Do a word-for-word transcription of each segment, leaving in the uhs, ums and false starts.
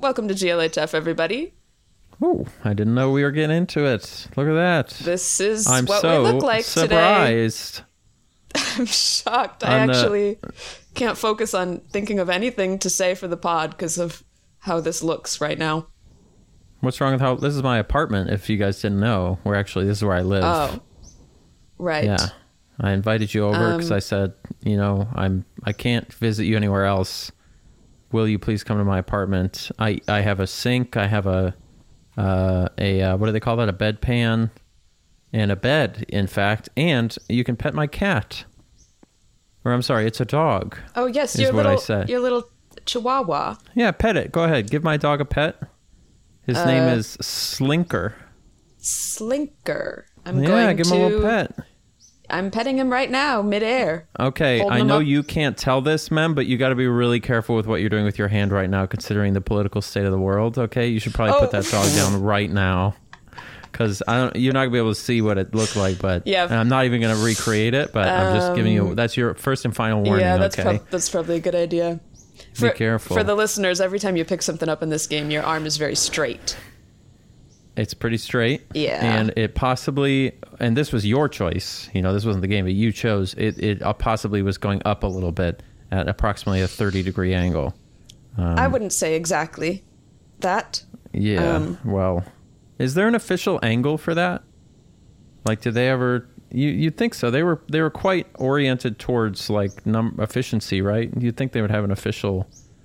Welcome to G L H F, everybody. Oh, I didn't know we were getting into it. Look at that. This is I'm what so we look like surprised. today. I'm shocked. I On actually the... can't focus on thinking of anything to say for the pod because of how this looks right now. What's wrong with how... This is my apartment, if you guys didn't know. Where actually, this is where I live. Oh, right. Yeah. I invited you over because um, I said, you know, I'm, I can't visit you anywhere else. Will you please come to my apartment? I, I have a sink. I have a... Uh, a uh, what do they call that? A bedpan and a bed, in fact. And you can pet my cat. Or I'm sorry, it's a dog. Oh yes, is your what little I said. your little Chihuahua. Yeah, pet it. Go ahead. Give my dog a pet. His uh, name is Slinker. Slinker. I'm yeah, going give to. him a little pet. I'm petting him right now, midair. Okay, I know up. You can't tell this, Mem, but you got to be really careful with what you're doing with your hand right now, considering the political state of the world. Okay, you should probably oh. put that dog down right now, because I don't. You're not gonna be able to see what it looked like, but yeah. and I'm not even gonna recreate it. But um, I'm just giving you. That's your first and final warning. Yeah, that's okay. prob- that's probably a good idea. For, be careful. For the listeners, every time you pick something up in this game, your arm is very straight. It's pretty straight. Yeah. And it possibly, and this was your choice, you know, this wasn't the game, but you chose, it, it possibly was going up a little bit at approximately a thirty degree angle. Um, I wouldn't say exactly that. Yeah. Um, well, is there an official angle for that? Like, did they ever, you, you'd think so. They were, they were quite oriented towards like num efficiency, right? You'd think they would have an official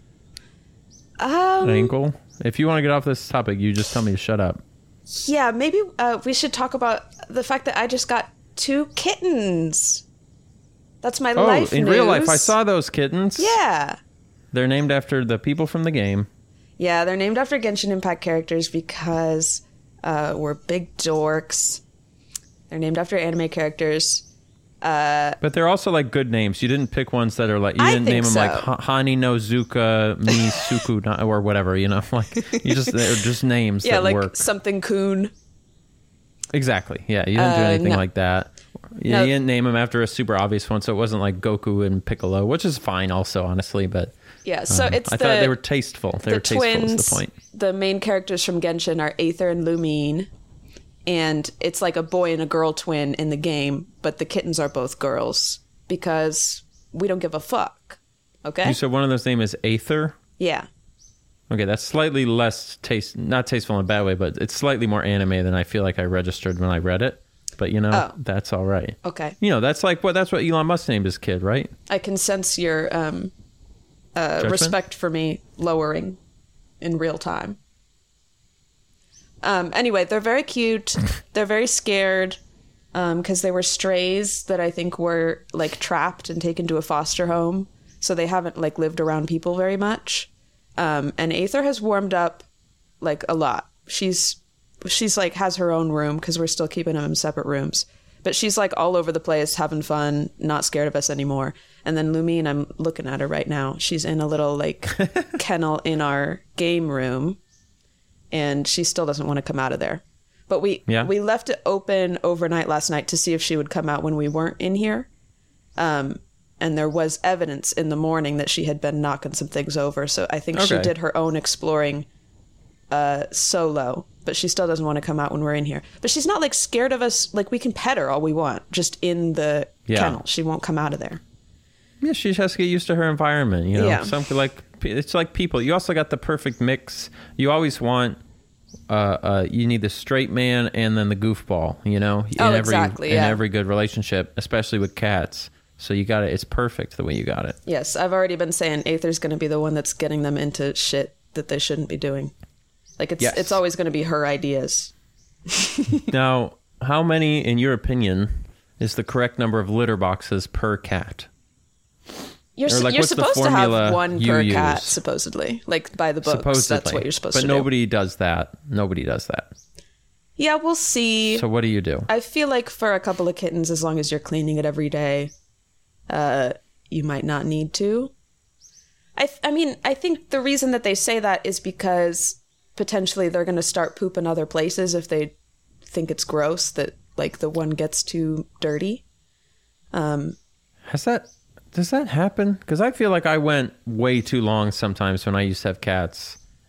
um, angle. If you want to get off this topic, you just tell me to shut up. Yeah, maybe uh, we should talk about the fact that I just got two kittens. That's my oh, life in news. real life, I saw those kittens. Yeah. They're named after the people from the game. Yeah, they're named after Genshin Impact characters because uh, we're big dorks. They're named after anime characters. Uh, but they're also like good names. You didn't pick ones that are like, you I didn't think name them so. like ha Hani no Zuka Mi Suku na- or whatever, you know? Like, you just, they're just names yeah, that like work. something Kun. Exactly. Yeah, you didn't do Uh, anything no. like that. You, No. you didn't name them after a super obvious one, so it wasn't like Goku and Piccolo, which is fine also, honestly, but Yeah, so um, it's I the, thought they were tasteful. They the were tasteful twins, is the point. The main characters from Genshin are Aether and Lumine, and it's like a boy and a girl twin in the game, but the kittens are both girls because we don't give a fuck. Okay? You said one of those names is Aether? Yeah. Okay, that's slightly less taste, not tasteful in a bad way, but it's slightly more anime than I feel like I registered when I read it. But you know, Oh. that's all right. Okay. You know, that's like what that's what Elon Musk named his kid, right? I can sense your um, uh, Judgment? respect for me lowering in real time. Um, anyway, they're very cute. They're very scared because um, they were strays that I think were like trapped and taken to a foster home. So they haven't like lived around people very much. Um, and Aether has warmed up like a lot. She's she's like has her own room because we're still keeping them in separate rooms. But she's like all over the place, having fun, not scared of us anymore. And then Lumine, I'm looking at her right now. She's in a little like kennel in our game room. And she still doesn't want to come out of there. But we yeah. we left it open overnight last night to see if she would come out when we weren't in here. Um, and there was evidence in the morning that she had been knocking some things over. So I think she Okay. did her own exploring uh, solo. But she still doesn't want to come out when we're in here. But she's not like scared of us. Like we can pet her all we want, just in the Yeah. kennel. She won't come out of there. Yeah, she just has to get used to her environment. You know, Yeah. something like it's like people. You also got the perfect mix. You always want. Uh, uh, you need the straight man and then the goofball. You know, in Oh, every exactly, in yeah. every good relationship, especially with cats. So you got it. It's perfect the way you got it. Yes, I've already been saying Aether's going to be the one that's getting them into shit that they shouldn't be doing. Like it's Yes. it's always going to be her ideas. Now, how many, in your opinion, is the correct number of litter boxes per cat? You're, Or, su- like, you're what's the supposed to have formula one you per cat, use? supposedly. Like by the books, Supposedly, that's what you're supposed but to nobody do. does that. Nobody does that. Yeah, we'll see. So what do you do? I feel like for a couple of kittens, as long as you're cleaning it every day, uh, you might not need to. I th- I mean, I think the reason that they say that is because potentially they're going to start pooping other places if they think it's gross that like the one gets too dirty. Um, Has that? Does that happen? Because I feel like I went way too long sometimes when I used to have cats,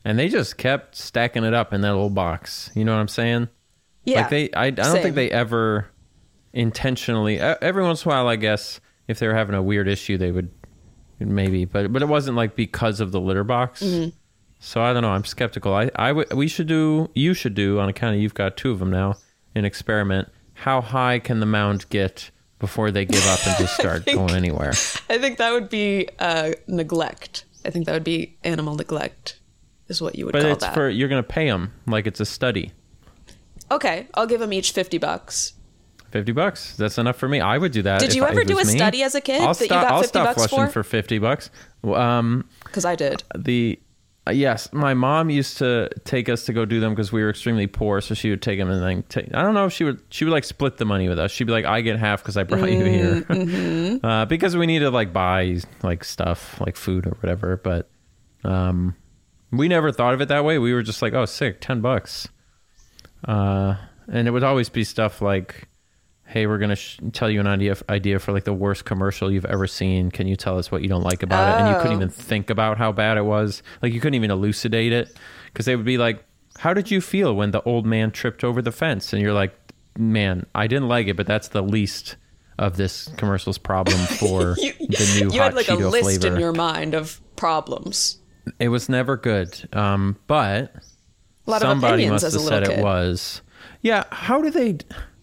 and they just kept stacking it up in that little box. You know what I'm saying? Yeah. Like they, I, I don't same. think they ever intentionally. e- Every once in a while, I guess, if they were having a weird issue, they would maybe, but but it wasn't like because of the litter box. Mm-hmm. So I don't know. I'm skeptical. I, I w- we should do. You should do on account of you've got two of them now. An experiment. How high can the mound get before they give up and just start think- going anywhere? I think that would be uh, neglect. I think that would be animal neglect, is what you would But call it's that. for you're going to pay them like it's a study. Okay, I'll give them each fifty bucks. Fifty bucks. That's enough for me. I would do that. Did if you I- ever if it do a was me. study as a kid I'll that you stop, got I'll fifty stop bucks flushing for? for fifty bucks. Um, Because I did. the uh, yes, my mom used to take us to go do them because we were extremely poor. So she would take them and then take. I don't know if she would. She would like split the money with us. She'd be like, "I get half because I brought you here," Mm-hmm. uh, because we need to like buy like stuff like food or whatever. But um, we never thought of it that way. We were just like, "Oh, sick, ten bucks," uh, and it would always be stuff like, hey, we're going to sh- tell you an idea idea for like the worst commercial you've ever seen. Can you tell us what you don't like about it? And you couldn't Oh. even think about how bad it was. Like you couldn't even elucidate it because they would be like, how did you feel when the old man tripped over the fence? And you're like, man, I didn't like it, but that's the least of this commercial's problem for You, the new you hot had like Cheeto a list flavor. in your mind of problems. It was never good. Um, but A lot of somebody opinions must as have a said little it kid. was. Yeah. How do they?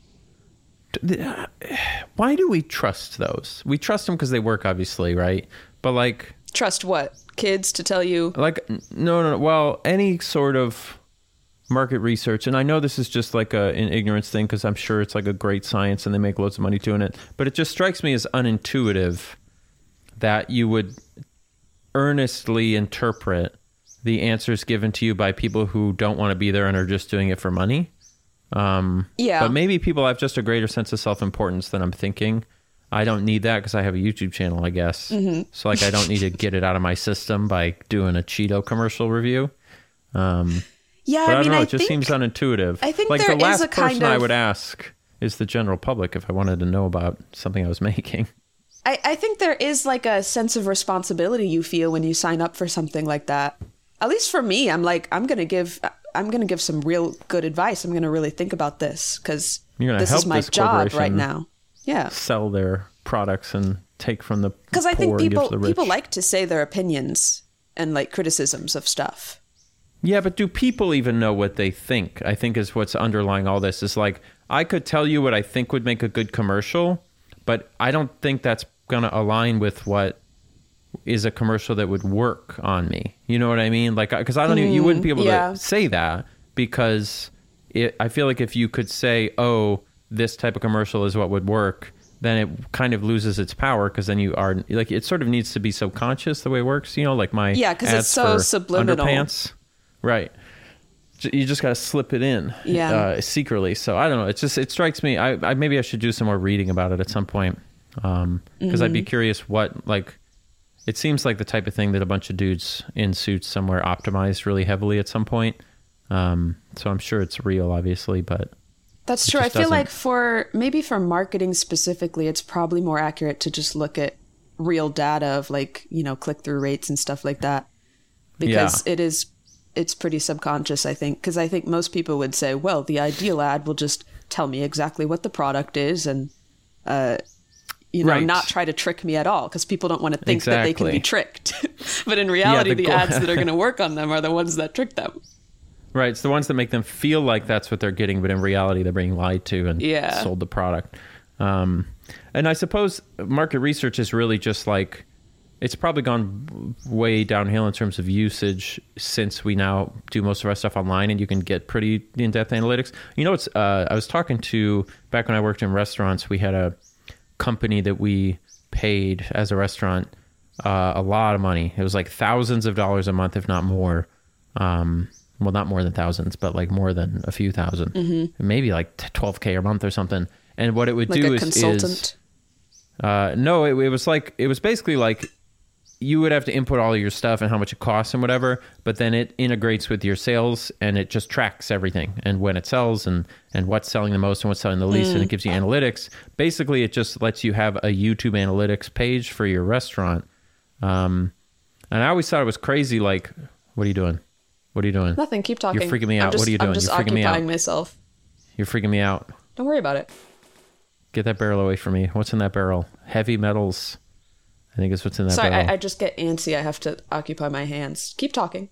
Why do we trust those? We trust them because they work, obviously, right? But like, Trust what? Kids to tell you. like no, no, no. Well, any sort of market research, and I know this is just like a, an ignorance thing because I'm sure it's like a great science and they make loads of money doing it. But it just strikes me as unintuitive that you would earnestly interpret the answers given to you by people who don't want to be there and are just doing it for money. Um, Yeah. But maybe people have just a greater sense of self-importance than I'm thinking. I don't need that because I have a YouTube channel, I guess. Mm-hmm. So like I don't need to get it out of my system by doing a Cheeto commercial review. Um, Yeah, but I, I mean, don't know. I It just think, seems unintuitive. I think like there the is last a kind person I of- would ask is the general public if I wanted to know about something I was making. I, I think there is like a sense of responsibility you feel when you sign up for something like that. At least for me, I'm like, I'm gonna give, I'm gonna give some real good advice. I'm gonna really think about this because You're gonna this help is my this job right corporation now. Yeah, Sell their products and take from the because I think poor and give people to the rich. people like to say their opinions and like criticisms of stuff. Yeah, but do people even know what they think? I think is what's underlying all this. Is like, I could tell you what I think would make a good commercial, but I don't think that's going to align with what is a commercial that would work on me. You know what I mean? Like, because I don't even, you wouldn't be able yeah. to say that because it, I feel like if you could say, oh, this type of commercial is what would work, then it kind of loses its power because then you are like, it sort of needs to be subconscious the way it works, you know, like my Yeah, 'cause it's ads so for subliminal. underpants. Right. J- You just got to slip it in Yeah. uh, secretly. So I don't know. It's just, it strikes me. I, I maybe I should do some more reading about it at some point. Um, because I'd Mm-hmm. be curious what, like, it seems like the type of thing that a bunch of dudes in suits somewhere optimized really heavily at some point. Um, so I'm sure it's real, obviously, but That's It true. I just feel doesn't- like for maybe for marketing specifically, it's probably more accurate to just look at real data of like, you know, click through rates and stuff like that. Because it is, it's pretty subconscious, I think. Because I think most people would say, well, the ideal ad will just tell me exactly what the product is and, uh, you know, Right. not try to trick me at all. Because people don't want to think that they can Exactly. be tricked. But in reality, the the, goal- ads that are going to work on them are the ones that trick them. right. It's the ones that make them feel like that's what they're getting, but in reality, they're being lied to and Yeah. sold the product. Um, and I suppose market research is really just like, it's probably gone way downhill in terms of usage since we now do most of our stuff online and you can get pretty in-depth analytics. You know, it's, uh, I was talking to, back when I worked in restaurants, we had a company that we paid as a restaurant uh, a lot of money. It was like thousands of dollars a month, if not more. Um, well, not more than thousands, but like more than a few thousand, mm-hmm. maybe like twelve K a month or something. And what it would Like do a is, consultant. is uh, no, it, it was like, it was basically like you would have to input all of your stuff and how much it costs and whatever, but then it integrates with your sales and it just tracks everything and when it sells and, and what's selling the most and what's selling the least. And it gives you analytics. Basically, it just lets you have a YouTube analytics page for your restaurant. Um, and I always thought it was crazy. Like, what are you doing? What are you doing? Nothing. Keep talking. You're freaking me I'm out. just, What are you doing? I'm just You're freaking me occupying out. myself. You're freaking me out. Don't worry about it. Get that barrel away from me. What's in that barrel? Heavy metals. I think it's what's in that Sorry, barrel. I, I just get antsy. I have to occupy my hands. Keep talking.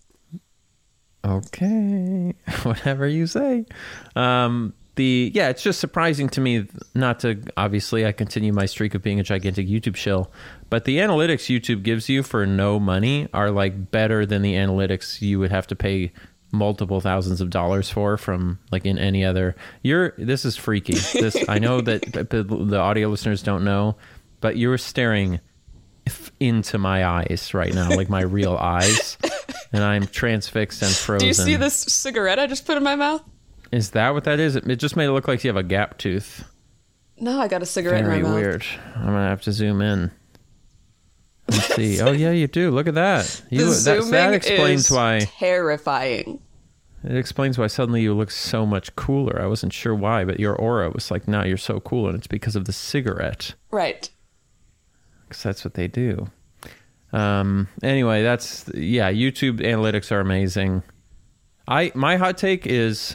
Okay. Whatever you say. Um, the yeah, it's just surprising to me not to, obviously, I continue my streak of being a gigantic YouTube shill, but the analytics YouTube gives you for no money are like better than the analytics you would have to pay multiple thousands of dollars for from like in any other. You're this is freaky. This I know that the, the audio listeners don't know, but you're staring into my eyes right now, like my real eyes, and I'm transfixed and frozen. Do you see this cigarette I just put in my mouth? Is that what that is? It, it just made it look like you have a gap tooth. No, I got a cigarette Very in my mouth. weird. I'm gonna have to zoom in. Let's see. Oh yeah, you do. Look at that. You, The that, zooming that explains is why. terrifying. It explains why suddenly you look so much cooler. I wasn't sure why, but your aura was like, "Now you're so cool," and it's because of the cigarette. Right. Because that's what they do. Um. Anyway, that's yeah. YouTube analytics are amazing. I my hot take is,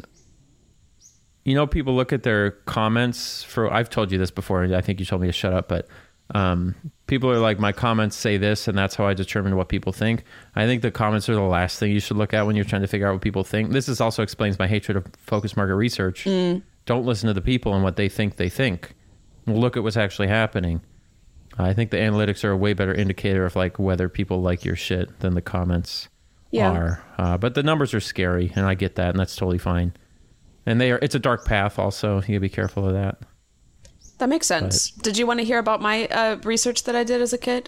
you know, people look at their comments for. I've told you this before. I think you told me to shut up, but um, people are like, my comments say this, and that's how I determine what people think. I think the comments are the last thing you should look at when you're trying to figure out what people think. This is also explains my hatred of focus market research. Mm. Don't listen to the people and what they think they think. Look at what's actually happening. I think the analytics are a way better indicator of like whether people like your shit than the comments Yeah. are. Uh, but the numbers are scary, and I get that, and that's totally fine. And they are. It's a dark path, also. You gotta be careful of that. That makes sense. But, Did you want to hear about my uh, research that I did as a kid?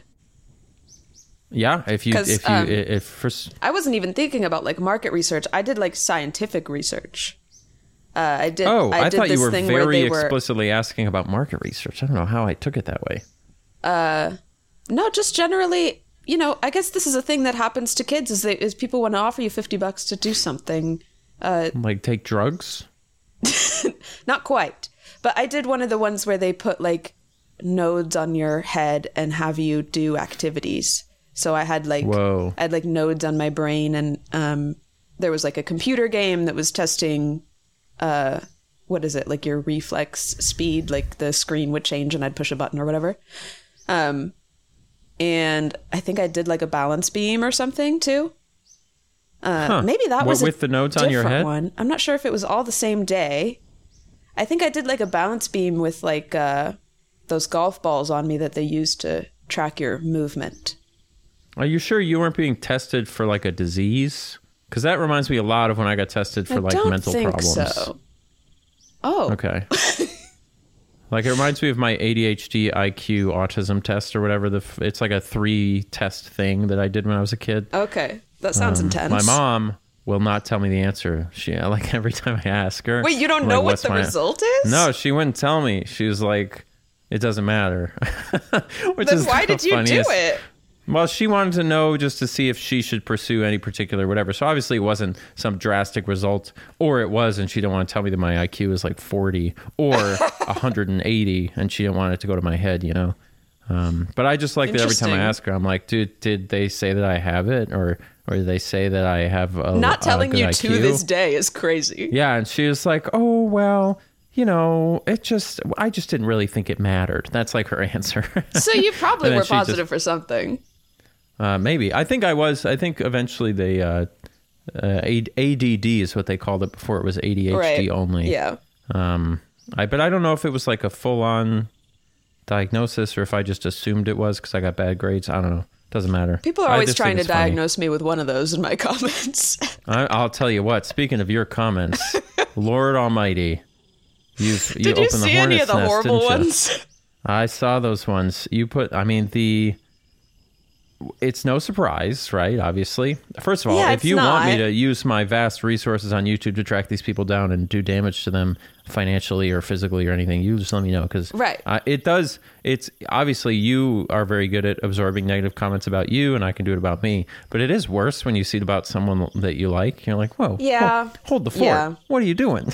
Yeah, if you 'Cause, if you um, if first I wasn't even thinking about like market research. I did like scientific research. Uh, I did. oh, I, I, did thought this you were thing where very they were, explicitly asking about market research. I don't know how I took it that way. No, just generally, you know, I guess this is a thing that happens to kids is, they, is people want to offer you fifty bucks to do something. Like take drugs. Not quite. But I did one of the ones where they put like nodes on your head and have you do activities. So I had like Whoa. I had like nodes on my brain, and um, there was like a computer game that was testing uh, what is it, like your reflex speed, like the screen would change and I'd push a button or whatever. Um, and I think I did like a balance beam or something too. Uh, Huh. Maybe that What, was a with the nodes on your different head? one. I'm not sure if it was all the same day. I think I did like a balance beam with like uh, those golf balls on me that they use to track your movement. Are you sure you weren't being tested for like a disease? Because that reminds me a lot of when I got tested for I like don't mental think problems. so. Oh, Okay. Like it reminds me of my A D H D, I Q, autism test or whatever. The f- it's like a three test thing that I did when I was a kid. okay. That sounds Um, intense. My mom will not tell me the answer. She like every time I ask her. Wait, you don't I'm know like, what "What's the my-" result is? No, she wouldn't tell me. She was like, "It doesn't matter." Which Then is why the did you funniest. do it? Well, she wanted to know just to see if she should pursue any particular whatever. So obviously it wasn't some drastic result, or it was, and she didn't want to tell me that my I Q was like forty or one hundred eighty, and she didn't want it to go to my head, you know. Um, but I just like that every time I Interesting. ask her, I'm like, dude, did they say that I have it, or or did they say that I have a Not a telling good you I to Q? this day is crazy. Yeah, and she was like, oh well. You know, it just, I just didn't really think it mattered. That's like her answer. So you probably And then were she just- positive for something. Uh, maybe. I think I was. I think eventually they uh, uh, A D D is what they called it before it was A D H D Right. only. Yeah. Um, I but I don't know if it was like a full on diagnosis or if I just assumed it was because I got bad grades. I don't know. Doesn't matter. People are I always just think trying to it's funny. diagnose me with one of those in my comments. I, I'll tell you what. Speaking of your comments, Lord Almighty, you've you Did you opened the see any hornet's of the nest, horrible didn't you? ones? I saw those ones. You put, I mean, the, it's no surprise, right? Obviously. First of all, Yeah, if it's you want me not. to use my vast resources on YouTube to track these people down and do damage to them financially or physically or anything, you just let me know. Because Right. uh, it does, it's obviously you are very good at absorbing negative comments about you, and I can do it about me. But it is worse when you see it about someone that you like. You're like, whoa, Yeah. hold, hold the fort. Yeah. What are you doing?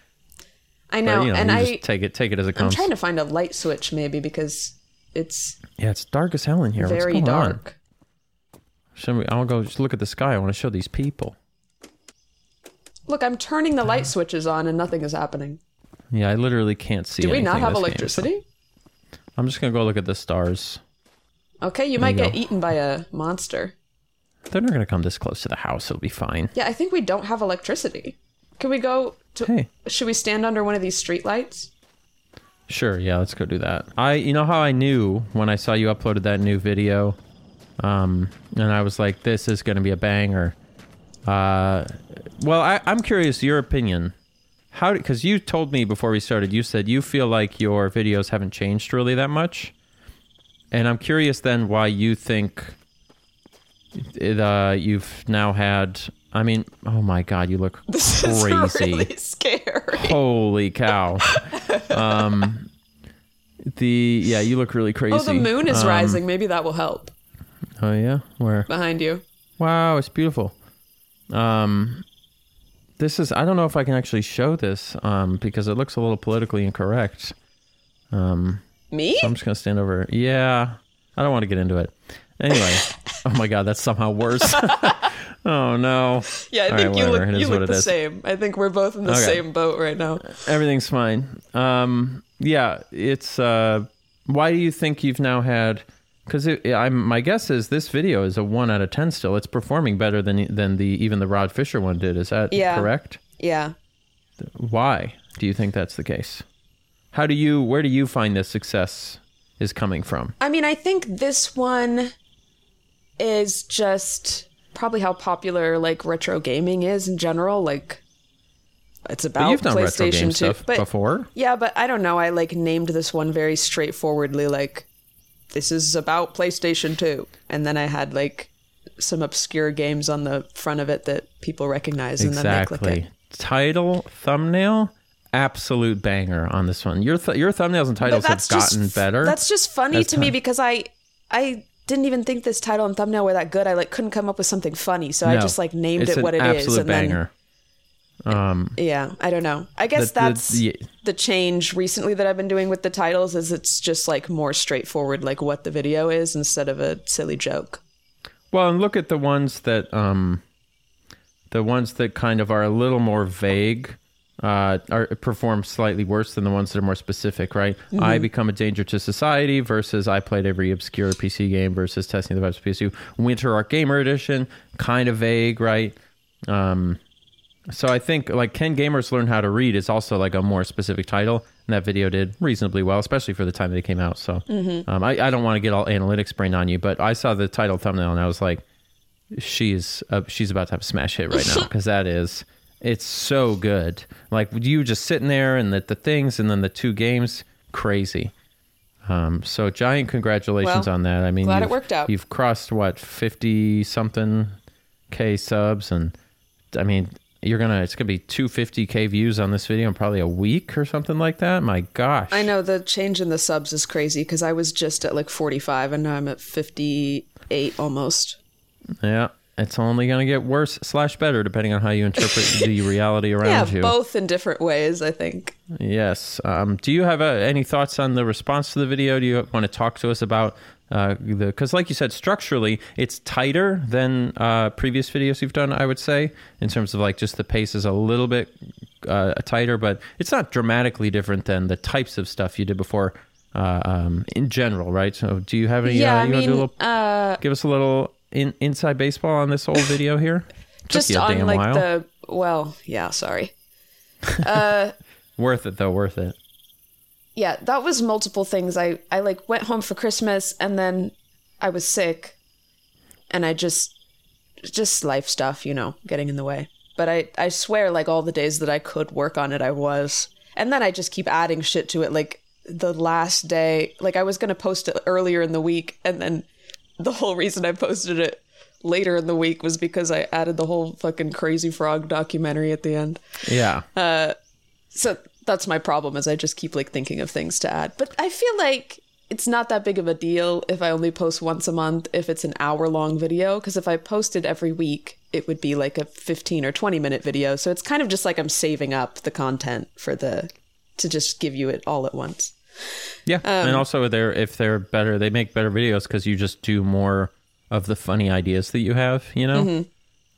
I know, But, you know, and you I, just take it, take it as it I'm comes. trying to find a light switch maybe because it's Yeah, it's dark as hell in here. very What's going on? dark. Show me, I'll go just look at the sky. I want to show these people. Look, I'm turning the light switches on and nothing is happening. Yeah, I literally can't see. Do we not anything in have this game, electricity? so I'm just gonna go look at the stars. Okay, you There might you get go. eaten by a monster. They're not gonna come this close to the house. It'll be fine. Yeah, I think we don't have electricity. Can we go to... Hey. Should we stand under one of these street lights? Sure, yeah, let's go do that. I, you know how I knew when I saw you uploaded that new video, um, and I was like, this is going to be a banger. Uh, well, I, I'm curious your opinion. How? Because you told me before we started, you said you feel like your videos haven't changed really that much, and I'm curious then why you think it, uh, you've now had. I mean, oh my God, you look This crazy. is really scary. Holy cow. um, the, yeah, you look really crazy. Oh, the moon is Um, rising. Maybe that will help. Oh yeah? Where? Behind you. Wow, it's beautiful. Um, this is, I don't know if I can actually show this, um, because it looks a little politically incorrect. Um, Me? so I'm just going to stand over. Yeah. I don't want to get into it. Anyway. Oh my God, that's somehow worse. Oh no. Yeah, I All think right, you whatever. look It you is what look it the is. same. I think we're both in the Okay. same boat right now. Everything's fine. Um, yeah, it's. Uh, why do you think you've now had? Because I'm. My guess is this video is a one out of ten. Still, it's performing better than than the even the Rod Fisher one did. Is that Yeah. correct? Yeah. Why do you think that's the case? How do you? Where do you find this success is coming from? I mean, I think this one is just probably how popular like retro gaming is in general. Like, it's about But you've done retro PlayStation game two. stuff But before. yeah, but I don't know. I like named this one very straightforwardly, like, this is about PlayStation two, and then I had like some obscure games on the front of it that people recognize, and then they click Exactly. it. Title, thumbnail, absolute banger on this one. Your th- your thumbnails and titles But have that's just gotten f- better. That's just funny as to me time- because I I didn't even think this title and thumbnail were that good. I like couldn't come up with something funny, so I No, just like named it's it what an it is, absolute and banger. Um, then yeah, I don't know. I guess The- the- that's the- the change recently that I've been doing with the titles is it's just like more straightforward, like what the video is instead of a silly joke. Well, and look at the ones that um, the ones that kind of are a little more vague, uh, are perform slightly worse than the ones that are more specific, right? Mm-hmm. I become a danger to society versus I played every obscure P C game versus testing the vibes of P S U. Winter Arc Gamer Edition, kind of vague, right? Um, so I think like Can Gamers Learn How to Read is also like a more specific title, and that video did reasonably well, especially for the time that it came out. So Mm-hmm. um, I, I don't want to get all analytics brain on you, but I saw the title thumbnail and I was like, she's uh, she's about to have a smash hit right now, because that is, it's so good. Like you just sitting there and the, the things and then the two games, crazy. Um, so giant congratulations Well, on that. I mean, glad it you've- worked out. You've crossed what, fifty something K subs, and I mean, you're gonna it's gonna be two hundred fifty K views on this video in probably a week or something like that. My gosh. I know the change in the subs is crazy because I was just at like forty-five and now I'm at fifty-eight almost. Yeah, it's only gonna get worse slash better depending on how you interpret the reality Yeah, around you. both in different ways, I think. Yes. Um, do you have uh, any thoughts on the response to the video? Do you want to talk to us about uh, the? Because, like you said, structurally, it's tighter than uh, previous videos you've done. I would say, in terms of like just the pace is a little bit uh, tighter, but it's not dramatically different than the types of stuff you did before. Uh, um, in general, right? So, do you have any? Yeah, uh, I you wanna mean, do a little, uh, give us a little in, inside baseball on this whole video here. Took just you a on damn like while. the well, yeah, sorry. Worth it though. Worth it. Yeah, that was multiple things. I, I like went home for Christmas and then I was sick and I just just life stuff, you know, getting in the way. But I, I swear like all the days that I could work on it I was. And then I just keep adding shit to it. Like the last day, like I was gonna post it earlier in the week and then the whole reason I posted it later in the week was because I added the whole fucking Crazy Frog documentary at the end. Yeah. So that's my problem is I just keep like thinking of things to add. But I feel like it's not that big of a deal if I only post once a month, if it's an hour long video. Because if I posted every week, it would be like a fifteen or twenty minute video. So it's kind of just like I'm saving up the content for the, to just give you it all at once. Yeah, Um, and also they're if they're better, they make better videos because you just do more of the funny ideas that you have, you know, Mm-hmm.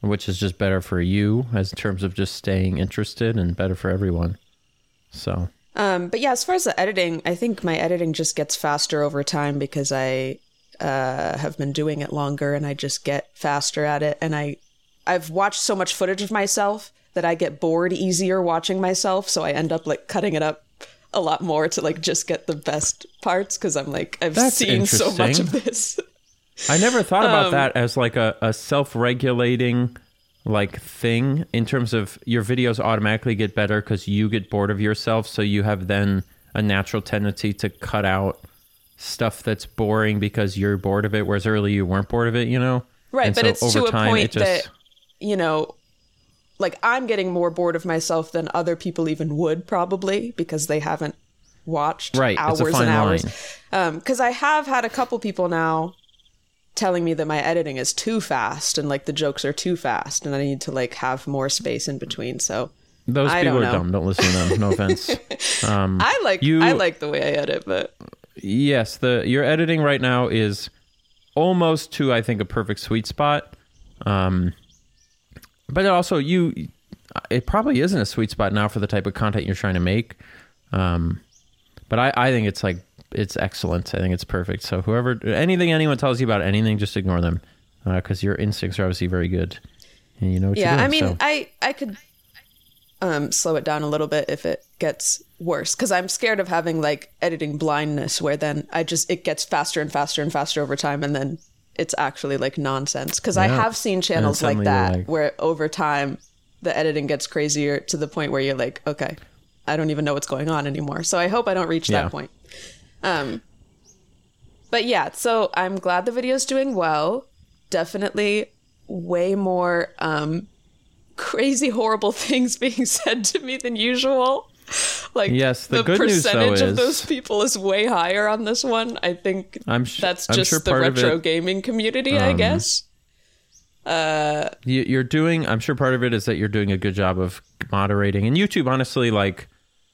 which is just better for you as in terms of just staying interested and better for everyone. So, um, but yeah, as far as the editing, I think my editing just gets faster over time because I uh, have been doing it longer and I just get faster at it. And I, I've watched so much footage of myself that I get bored easier watching myself. So I end up like cutting it up a lot more to like just get the best parts because I'm like, I've That's seen so much of this. I never thought about Um, that as like a, a self-regulating like thing in terms of your videos automatically get better because you get bored of yourself. So you have then a natural tendency to cut out stuff that's boring because you're bored of it, whereas earlier you weren't bored of it, you know? Right, And but so it's over to a time, point it just- that, you know, like I'm getting more bored of myself than other people even would probably because they haven't watched Right, it's hours a fine and hours. line. Um, because I have had a couple people now telling me that my editing is too fast and like the jokes are too fast and I need to like have more space in between. So Those I people don't are know. dumb. Don't listen to them. No offense. Um, I like you- I like the way I edit, but yes, the your editing right now is almost to I think a perfect sweet spot. Um, but also you, it probably isn't a sweet spot now for the type of content you're trying to make. Um, but I, I think it's like it's excellent. I think it's perfect. So whoever anything anyone tells you about anything, just ignore them because your instincts are obviously very good and you know what yeah, you're doing. I mean, so. I I could um slow it down a little bit if it gets worse because I'm scared of having like editing blindness where then I just it gets faster and faster and faster over time and then it's actually like nonsense because I Yeah. have seen channels And like suddenly that you're like- where over time the editing gets crazier to the point where you're like, okay, I don't even know what's going on anymore. So I hope I don't reach Yeah. that point. Um, but yeah, so I'm glad the video's doing well. Definitely way more um, crazy, horrible things being said to me than usual. Like, Yes, the good news, though, percentage of is- those people is way higher on this one. I think I'm sh- that's I'm just sure the part of retro it- gaming community, I guess. You, you're doing, I'm sure part of it is that you're doing a good job of moderating. And YouTube, honestly, like,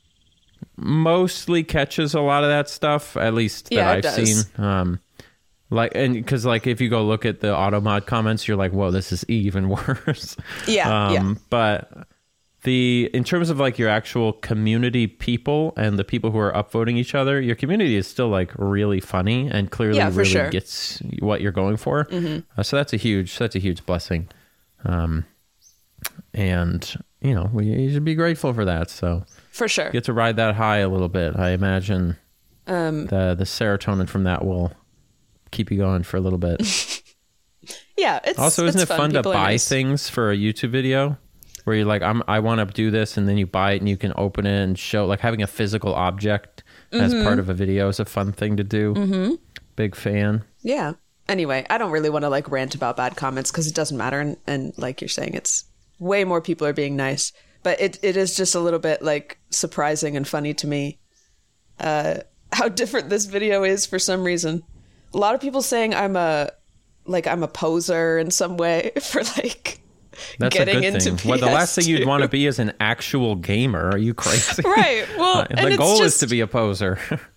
mostly catches a lot of that stuff, at least that Yeah, it I've does. seen. Um, like, and because, like, if you go look at the auto mod comments, you're like, whoa, this is even worse. Yeah, um, yeah. But the, in terms of like your actual community people and the people who are upvoting each other, your community is still like really funny and clearly Yeah, for really sure. gets what you're going for. Mm-hmm. Uh, so that's a huge, that's a huge blessing. Um, and you know, we, you should be grateful for that. So For sure. get to ride that high a little bit. I imagine Um, the the serotonin from that will keep you going for a little bit. yeah, it's Also, isn't it's it fun to People are buy nice. things for a YouTube video where you're like, I'm I want to do this, and then you buy it and you can open it and show, like having a physical object as Mm-hmm. part of a video is a fun thing to do. Mm-hmm. Big fan. Yeah. Anyway, I don't really want to like rant about bad comments because it doesn't matter. And, and like you're saying, it's way more people are being nice. But it, it is just a little bit like surprising and funny to me uh, how different this video is for some reason. A lot of people saying I'm a like I'm a poser in some way for like That's getting a good into thing. Well, the last thing you'd P S two. want to be is an actual gamer. Are you crazy? Right. Well, Uh, and the it's goal just, is to be a poser.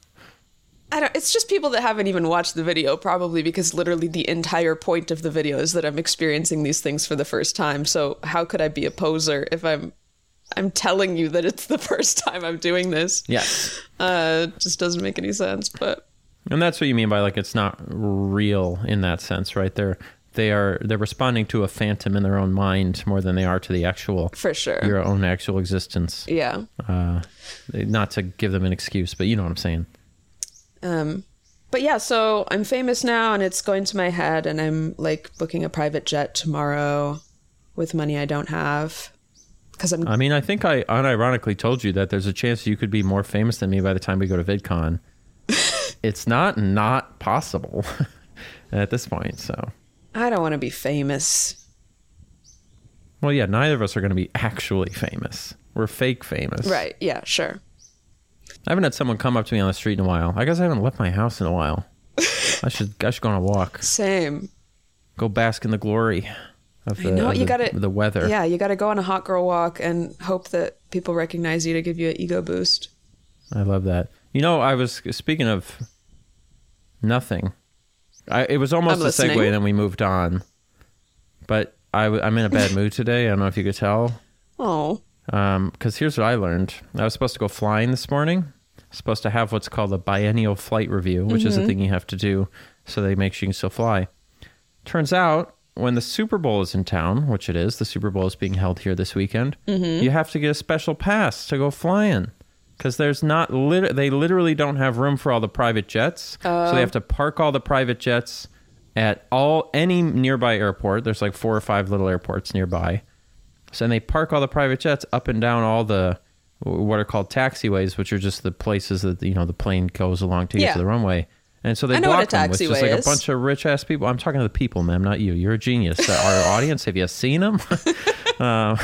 I don't, it's just people that haven't even watched the video, probably because literally the entire point of the video is that I'm experiencing these things for the first time. So how could I be a poser if I'm I'm telling you that it's the first time I'm doing this? Yes. Uh, it just doesn't make any sense. But And that's what you mean by like it's not real in that sense, right? They're they are they're responding to a phantom in their own mind more than they are to the actual for sure, your own actual existence. yeah. Uh, not to give them an excuse, but you know what I'm saying. Um, but yeah, so I'm famous now, and it's going to my head, and I'm like booking a private jet tomorrow with money I don't have because I'm I mean, I think I unironically told you that there's a chance you could be more famous than me by the time we go to VidCon. It's not not possible at this point, so. I don't want to be famous. Well, yeah, neither of us are going to be actually famous. We're fake famous. Right? Yeah, sure. I haven't had someone come up to me on the street in a while. I guess I haven't left my house in a while. I should I should go on a walk. Same. Go bask in the glory of the, I know of you the, gotta the weather. Yeah, you gotta go on a hot girl walk and hope that people recognize you to give you an ego boost. I love that. You know, I was speaking of nothing. I, it was almost I'm a listening. segue, and then we moved on. But I, I'm in a bad mood today. I don't know if you could tell. Oh. Um, because here's what I learned. I was supposed to go flying this morning. Supposed to have what's called a biennial flight review, which mm-hmm. is a thing you have to do so they make sure you can still fly. Turns out, when the Super Bowl is in town, which it is, the Super Bowl is being held here this weekend, mm-hmm. you have to get a special pass to go flying. Because there's not, lit- they literally don't have room for all the private jets. Uh, so they have to park all the private jets at all any nearby airport. There's like four or five little airports nearby. So and they park all the private jets up and down all the, what are called taxiways, which are just the places that, you know, the plane goes along to get yeah. to the runway. And so they block them with just like is. a bunch of rich ass people. I'm talking to the people, ma'am, not you. You're a genius. Our audience, have you seen them? uh,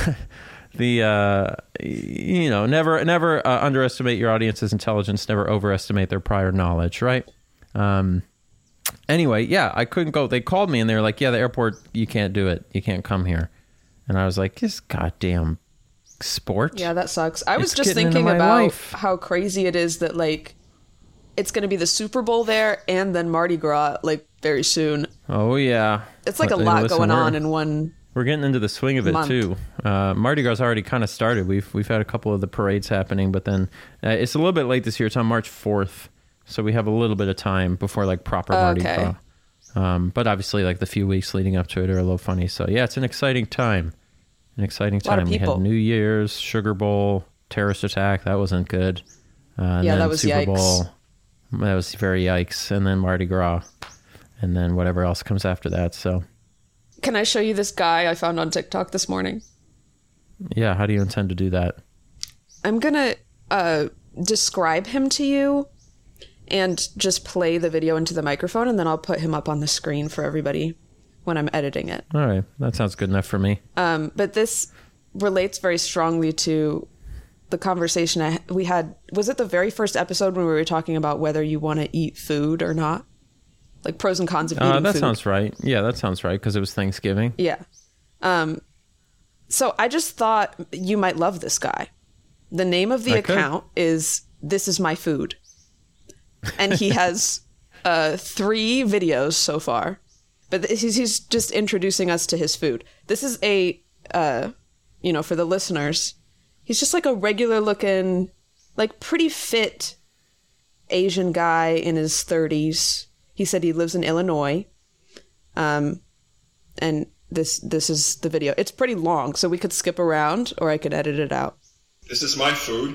the uh, you know, never never uh, underestimate your audience's intelligence. Never overestimate their prior knowledge, right? Um. Anyway, yeah, I couldn't go. They called me and they were like, "Yeah, the airport, you can't do it. You can't come here." And I was like, "This goddamn sport." Yeah, that sucks. I was it's just thinking about life. How crazy it is that like. It's going to be the Super Bowl there and then Mardi Gras, like, very soon. Oh, yeah. It's like but, a lot listen, going on in one We're getting into the swing of it, month. too. Uh, Mardi Gras already kind of started. We've we've had a couple of the parades happening, but then uh, it's a little bit late this year. It's on March fourth, so we have a little bit of time before, like, proper Mardi okay. Gras. Um, but obviously, like, the few weeks leading up to it are a little funny. So, yeah, it's an exciting time. An exciting time. We had New Year's, Sugar Bowl, terrorist attack. That wasn't good. Uh, yeah, that was Super yikes. Bowl. That was very yikes. And then Mardi Gras. And then whatever else comes after that. So, can I show you this guy I found on TikTok this morning? Yeah, how do you intend to do that? I'm going to uh, describe him to you and just play the video into the microphone, and then I'll put him up on the screen for everybody when I'm editing it. All right. That sounds good enough for me. Um, but this relates very strongly to the conversation I, we had. Was it the very first episode when we were talking about whether you want to eat food or not? Like pros and cons of eating uh, that food. sounds right. Yeah, that sounds right because it was Thanksgiving. Yeah. Um, so I just thought you might love this guy. The name of the I account could. is This Is My Food. And he has uh, three videos so far. But he's, he's just introducing us to his food. This is a, uh, you know, for the listeners, he's just like a regular looking, like pretty fit Asian guy in his thirties. He said he lives in Illinois. Um, and this this is the video. It's pretty long, so we could skip around or I could edit it out. This is my food,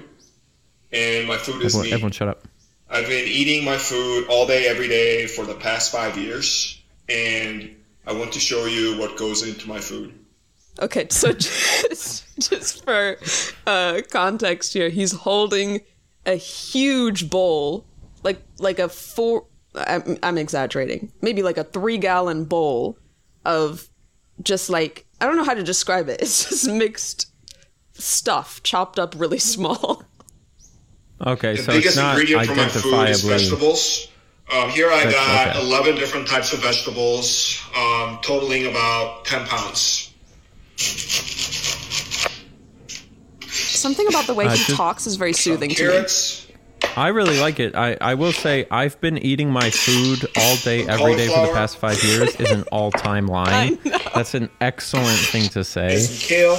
and my food is everyone, me. Everyone shut up. I've been eating my food all day, every day for the past five years, and I want to show you what goes into my food. Okay, so just, just for uh, context here, he's holding a huge bowl, like like a four... I'm, I'm exaggerating. Maybe like a three-gallon bowl of just like... I don't know how to describe it. It's just mixed stuff chopped up really small. Okay, the so it's not ingredient for my food is identifiably... vegetables. Um, here I got okay. eleven different types of vegetables, um, totaling about ten pounds. Something about the way uh, he just, talks is very soothing to carrots. me. I really like it. I, I will say I've been eating my food all day, every day for the past five years is an all-time line. That's an excellent thing to say. Kale.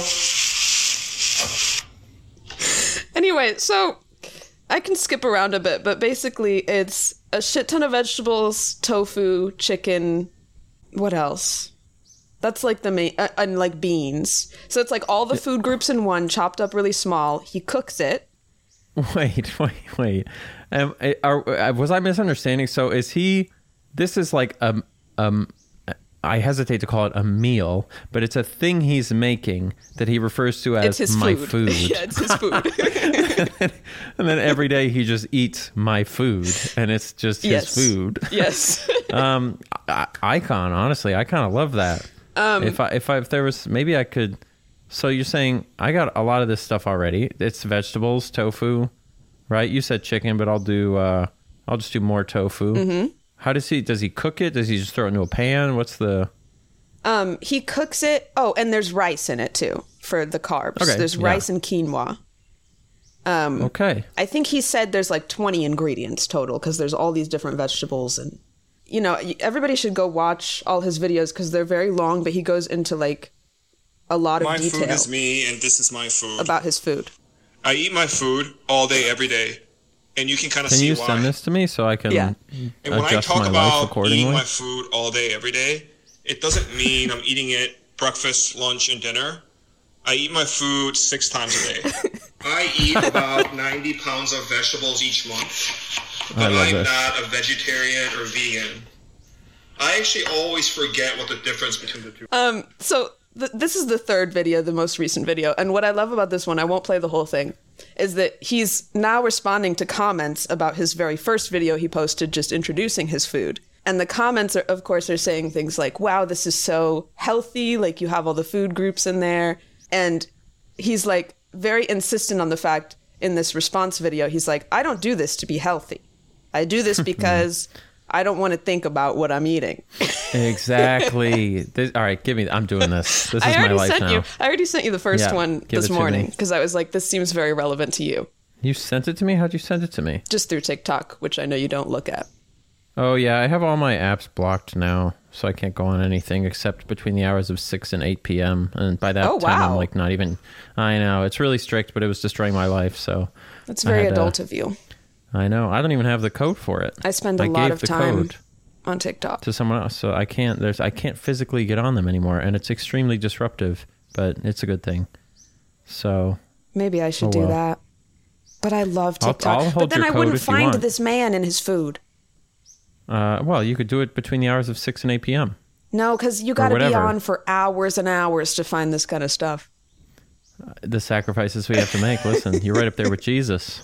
Anyway, so I can skip around a bit, but basically it's a shit ton of vegetables, tofu, chicken, what else? That's like the main, uh, and like beans. So it's like all the food groups in one, chopped up really small. He cooks it. Wait, wait, wait. Um, are, was I misunderstanding? So is he, this is like, um, um, I hesitate to call it a meal, but it's a thing he's making that he refers to as his my food. food. Yeah, it's his food. and, then, and then every day he just eats my food, and it's just yes. his food. Yes. um, I, icon, honestly, I kind of love that. Um, if I, if I, if there was, maybe I could. So you're saying I got a lot of this stuff already. It's vegetables, tofu, right? You said chicken, but I'll do, uh, I'll just do more tofu. Mm-hmm. How does he, does he cook it? Does he just throw it into a pan? What's the... Um, he cooks it. Oh, and there's rice in it too for the carbs. Okay, there's yeah. rice and quinoa. Um, okay. I think he said there's like twenty ingredients total because there's all these different vegetables, and you know, everybody should go watch all his videos because they're very long, but he goes into like a lot of My detail food is me, and this is my food. about his food. I eat my food all day, every day, and you can kind of Can see you why. send this to me so I can Yeah. And when I adjust talk my life about accordingly? eating my food all day, every day, it doesn't mean I'm eating it breakfast, lunch, and dinner. I eat my food six times a day. I eat about ninety pounds of vegetables each month, but I love I'm this. not a vegetarian or vegan. I actually always forget what the difference between the two. Um, so th- this is the third video, the most recent video. And what I love about this one, I won't play the whole thing, is that he's now responding to comments about his very first video he posted just introducing his food. And the comments, are, of course, are saying things like, wow, this is so healthy. Like, you have all the food groups in there. And he's like very insistent on the fact in this response video, he's like, I don't do this to be healthy. I do this because I don't want to think about what I'm eating. Exactly. This, all right, give me. I'm doing this. This is I my already life sent now. you. I already sent you the first Yeah, one give this it to morning me. because I was like, this seems very relevant to you, You sent it to me? How'd you send it to me? just through TikTok, which I know you don't look at. Oh, yeah, I have all my apps blocked now, so I can't go on anything except between the hours of six and eight p.m. And by that Oh, time, I'm wow. like not even... I know, it's really strict, but it was destroying my life, so... That's I very had, uh, adult of you. I know. I don't even have the code for it. I spend a lot gave of the time code on TikTok. to someone else, so I can't... There's I can't physically get on them anymore, and it's extremely disruptive, but it's a good thing. So... Maybe I should Oh, do well. that. But I love I'll- TikTok. I'll hold but then your I code wouldn't if you find want. this man and his food. Uh, well, you could do it between the hours of six and eight p.m. No, because you got to be whatever. on for hours and hours to find this kind of stuff. The sacrifices we have to make. Listen, you're right up there with Jesus.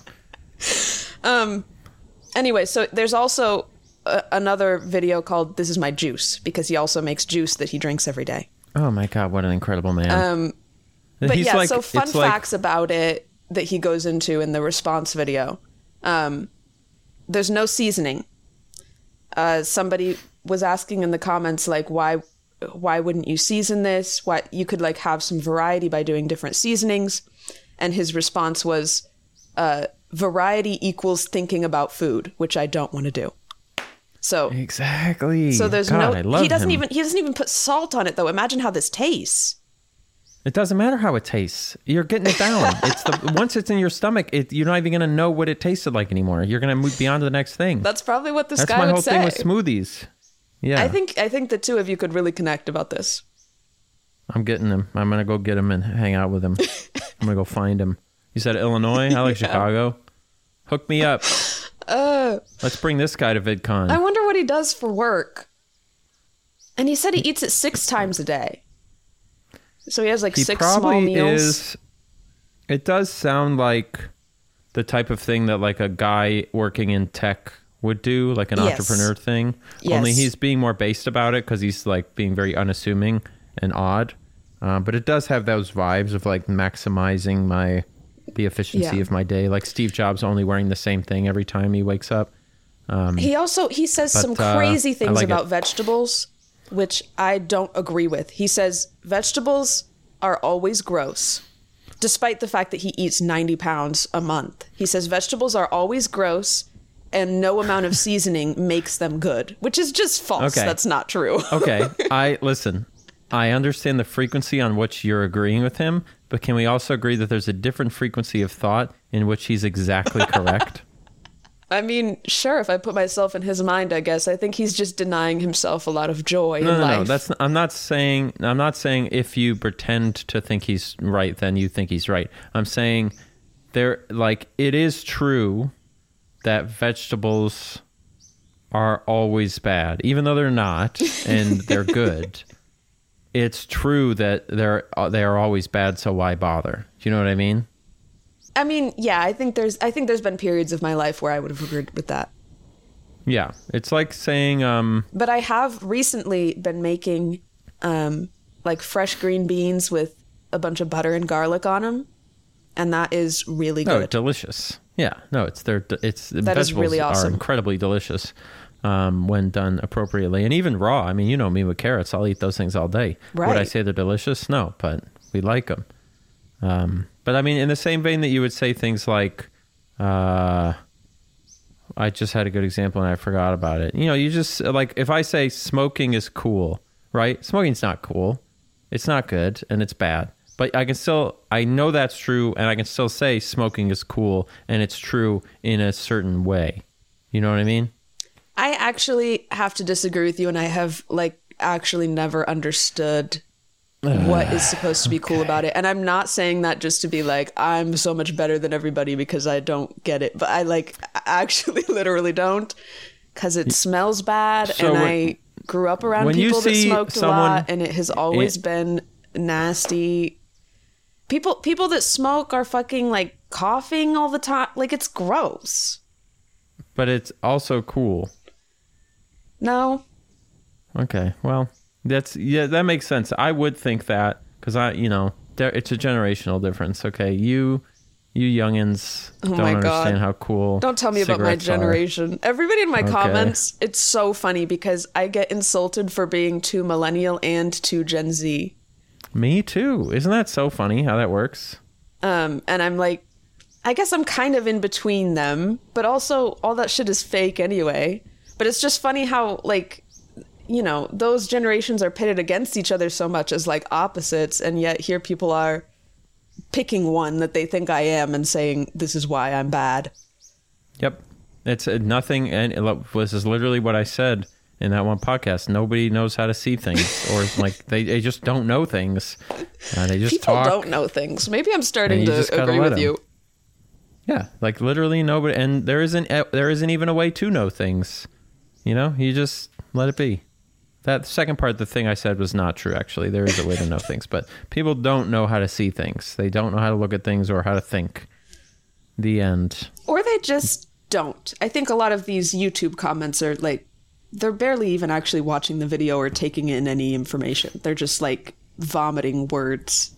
Um. Anyway, so there's also a, another video called "This Is My Juice" because he also makes juice that he drinks every day. Oh my God, what an incredible man. Um, But He's yeah, like- so fun it's like- facts about it that he goes into in the response video. Um, there's no seasoning. Uh, somebody was asking in the comments like, why, why wouldn't you season this? Why you could like have some variety by doing different seasonings, and his response was, uh, variety equals thinking about food, which I don't want to do. So Exactly. so there's God, I no. love He doesn't him. even he doesn't even put salt on it though. Imagine how this tastes. It doesn't matter how it tastes. You're getting it down. It's the once it's in your stomach, it, you're not even gonna know what it tasted like anymore. You're gonna move beyond to the next thing. That's probably what this That's guy my would whole say. thing with smoothies. Yeah, I think I think the two of you could really connect about this. I'm getting him. I'm gonna go get him and hang out with him. I'm gonna go find him. You said Illinois? I like Yeah. Chicago. Hook me up. Uh, Let's bring this guy to VidCon. I wonder what he does for work. And he said he eats it six times a day. So he has like He six small probably meals. is. It does sound like the type of thing that like a guy working in tech would do, like an Yes. entrepreneur thing. Yes. Only he's being more based about it because he's like being very unassuming and odd. Uh, but it does have those vibes of like maximizing my the efficiency Yeah. of my day. Like Steve Jobs only wearing the same thing every time he wakes up. He also he says But, some uh, crazy I things like about it. vegetables, which I don't agree with. He says vegetables are always gross, despite the fact that he eats ninety pounds a month. He says vegetables are always gross, and no amount of seasoning makes them good, which is just false. Okay. That's not true. Okay, I listen. I understand the frequency on which you're agreeing with him, but can we also agree that there's a different frequency of thought in which he's exactly correct? I mean, sure, if I put myself in his mind, I guess. I think he's just denying himself a lot of joy No, in no, life. no. That's I'm not saying I'm not saying if you pretend to think he's right, then you think he's right. I'm saying there like it is true that vegetables are always bad, even though they're not, and they're good. It's true that they're they are always bad, so why bother? Do you know what I mean? I mean, yeah, I think there's I think there's been periods of my life where I would have agreed with that. Yeah, it's like saying um But I have recently been making um like fresh green beans with a bunch of butter and garlic on them, and that is really no, good. delicious. Yeah, no, it's their it's the That is vegetables really awesome. are incredibly delicious um, when done appropriately, and even raw. I mean, you know me with carrots, I'll eat those things all day. Would I Right. say they're delicious? No, but we like them. Um, but I mean, in the same vein that you would say things like, uh, I just had a good example and I forgot about it. You know, you just like if I say smoking is cool, right? Smoking's not cool. It's not good and it's bad. But I can still, I know that's true, and I can still say smoking is cool, and it's true in a certain way. You know what I mean? I actually have to disagree with you, and I have, like, actually never understood what is supposed to be cool about it. And I'm not saying that just to be like, I'm so much better than everybody because I don't get it. But I, like, actually literally don't, because it smells bad, So and when- I grew up around when you people that see smoked a someone- lot, and it has always it- been nasty. People people that smoke are fucking, like, coughing all the time. Like, it's gross. But it's also cool. No. Okay, well, that's yeah, that makes sense. I would think that because I, you know, there, it's a generational difference. Okay, you, you youngins Oh don't my God. understand how cool. Don't tell me about my cigarettes are. generation. Everybody in my Okay. comments, it's so funny because I get insulted for being too millennial and too Gen Z. Me too. Isn't that so funny how that works? Um, and I'm like, I guess I'm kind of in between them, but also all that shit is fake anyway. But it's just funny how, like, you know, those generations are pitted against each other so much as, like, opposites, and yet here people are picking one that they think I am and saying, this is why I'm bad. Yep. It's uh, nothing, and it- this is literally what I said in that one podcast. Nobody knows how to see things, or like they, they just don't know things. Uh, they just People talk. don't know things. Maybe I'm And starting you to just gotta agree let with 'em. you. Yeah, like literally nobody, and there isn't there isn't even a way to know things. You know, you just let it be. That second part, the thing I said was not true. Actually, there is a way to know things, but people don't know how to see things. They don't know how to look at things or how to think. The end. Or they just don't. I think a lot of these YouTube comments are like, they're barely even actually watching the video or taking in any information. They're just like vomiting words.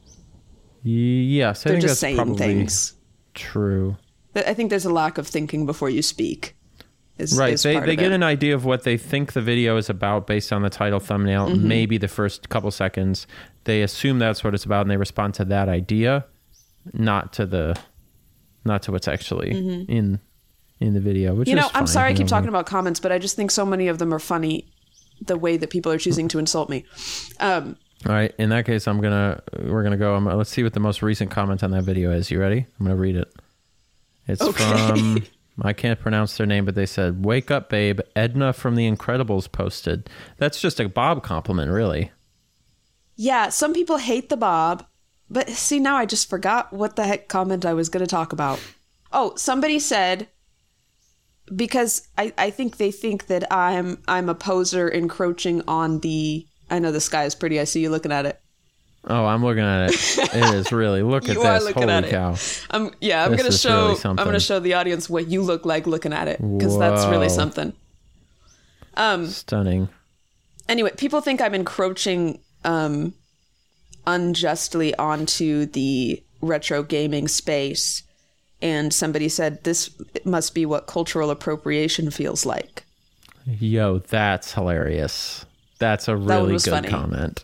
Yes, I They're think just that's saying probably things. true. Th- I think there's a lack of thinking before you speak. Is, Right, is they part they of get it. an idea of what they think the video is about based on the title, thumbnail, Mm-hmm. maybe the first couple seconds. They assume that's what it's about, and they respond to that idea, not to the, not to what's actually in in the video. Which Mm-hmm. You is know, I'm fine, sorry I you keep know, talking about comments, but I just think so many of them are funny. The way that people are choosing to insult me. Um, All right, in that case, I'm gonna we're gonna go. I'm, let's see what the most recent comment on that video is. You ready? I'm gonna read it. It's Okay. from I can't pronounce their name, but they said, "Wake up, babe." Edna from The Incredibles posted. That's just a Bob compliment, really. yeah, some people hate the Bob, but see, now I just forgot what the heck comment I was going to talk about. Oh, somebody said, because I, I think they think that I'm I'm a poser encroaching on the. I know the sky is pretty. I see you looking at it. Oh, I'm looking at it. It is really. Look at You are this. looking Holy at it. cow. I'm yeah. I'm This gonna is show. really I'm something. gonna show the audience what you look like looking at it because that's really Whoa. something. Um. Stunning. Anyway, people think I'm encroaching um, unjustly onto the retro gaming space, and somebody said this must be what cultural appropriation feels like. Yo, that's hilarious. That's a one really was good funny. comment.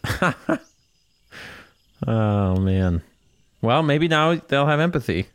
Oh, man. Well, maybe now they'll have empathy.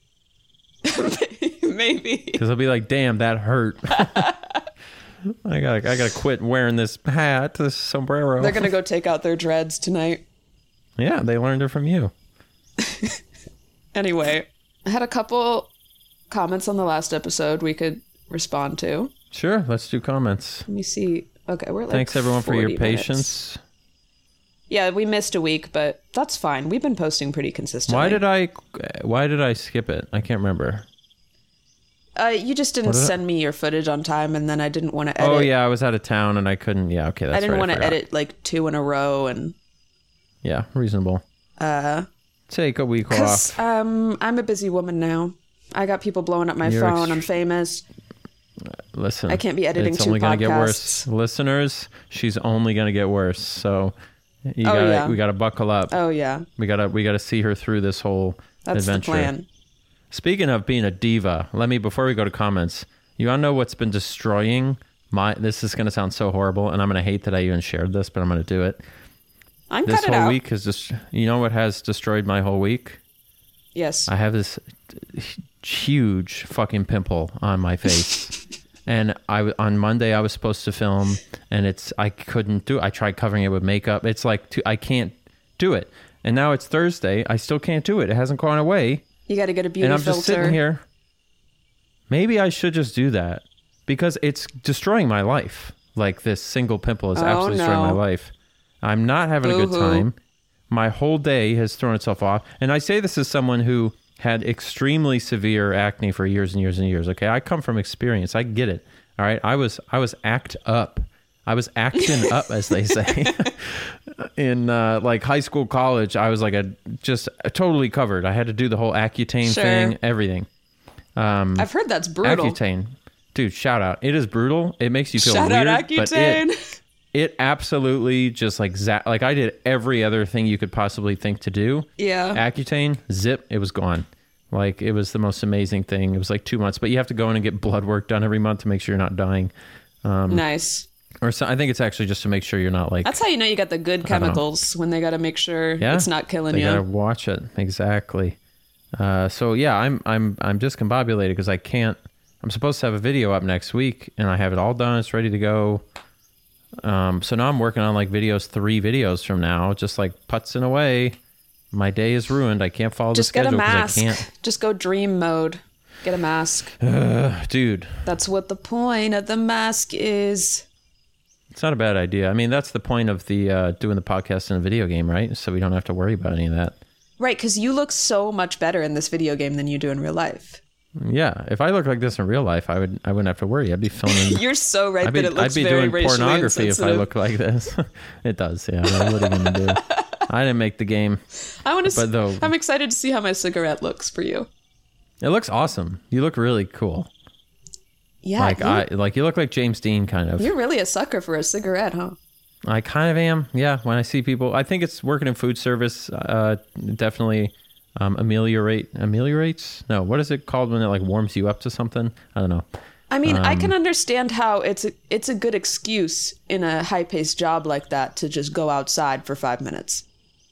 Maybe. Because they'll be like, damn, that hurt. I gotta, I gotta quit wearing this hat, this sombrero. They're gonna go take out their dreads tonight. Yeah, they learned it from you. Anyway, I had a couple comments on the last episode we could respond to. Sure, let's do comments. Let me see. Okay, we're like Thanks everyone for your forty minutes. patience. Yeah, we missed a week, but that's fine. We've been posting pretty consistently. Why did I, why did I skip it? I can't remember. Uh, you just didn't What did I- send me your footage on time, and then I didn't want to edit. Oh yeah, I was out of town and I couldn't. Yeah, okay, that's I didn't right, want to forgot. edit like two in a row, and Yeah, reasonable. uh, Take a week because off. um, I'm a busy woman now. I got people blowing up my You're phone. ext- I'm famous. Listen, I can't be editing it's two only gonna get podcasts. worse. Listeners, she's only gonna get worse. So you Oh, gotta, yeah. we gotta buckle up. Oh yeah, We gotta, we gotta see her through this whole that's adventure. the plan. Speaking of being a diva, let me before we go to comments. You wanna know what's been destroying my? This is gonna sound so horrible, and I'm gonna hate that I even shared this, but I'm gonna do it. I'm This cut it whole out. week has just. You know what has destroyed my whole week? Yes. I have this huge fucking pimple on my face. And I w- on Monday I was supposed to film, and it's I couldn't do it. I tried covering it with makeup. It's like too, I can't do it. And now it's Thursday. I still can't do it. It hasn't gone away. You got to get a beauty and I'm filter. just sitting here. Maybe I should just do that because it's destroying my life. Like this single pimple is Oh, absolutely destroying my no. life. I'm not having a good Boo-hoo. time. My whole day has thrown itself off. And I say this as someone who had extremely severe acne for years and years and years. Okay, I come from experience. I get it. All right, I was I was act up. I was acting up, as they say. In uh, like high school, college, I was like a just totally covered. I had to do the whole Accutane Sure. thing, everything. Um, I've heard that's brutal. Accutane, dude, shout out! It is brutal. It makes you feel Shout weird, out but Accutane. it, it absolutely just like za- like I did every other thing you could possibly think to do. Yeah. Accutane, zip, it was gone. Like it was the most amazing thing. It was like two months, but you have to go in and get blood work done every month to make sure you're not dying. Um, Nice. Or so, I think it's actually just to make sure you're not like. That's how you know you got the good don't know. chemicals when they got to make sure Yeah, it's not killing they you. gotta watch it exactly. Uh, so yeah, I'm I'm I'm discombobulated because I can't. I'm supposed to have a video up next week, and I have it all done. It's ready to go. Um, so now I'm working on like videos, three videos from now, just like putzing away. My day is ruined. I can't follow Just the get a schedule because mask. I can't. Just go dream mode. Get a mask. Uh, dude, That's what the point of the mask is. it's not a bad idea. I mean, that's the point of the uh, doing the podcast in a video game, right? So we don't have to worry about any of that. Right, because you look so much better in this video game than you do in real life. Yeah, if I look like this in real life, I would I wouldn't have to worry. I'd be filming. You're so right I'd be, that it looks I'd be very doing racially pornography if I insensitive. look like this. It does, yeah. What are you gonna do? I didn't make the game. I want to. but though- I'm excited to see how my cigarette looks for you. It looks awesome. You look really cool. Yeah, Like you, I like you look like James Dean kind of. you're really a sucker for a cigarette, huh? I kind of am. Yeah, when I see people, I think it's working in food service. Uh, definitely um, ameliorate ameliorates. No, what is it called when it like warms you up to something? I don't know. I mean, I Um, can understand how it's a, it's a good excuse in a high-paced job like that to just go outside for five minutes.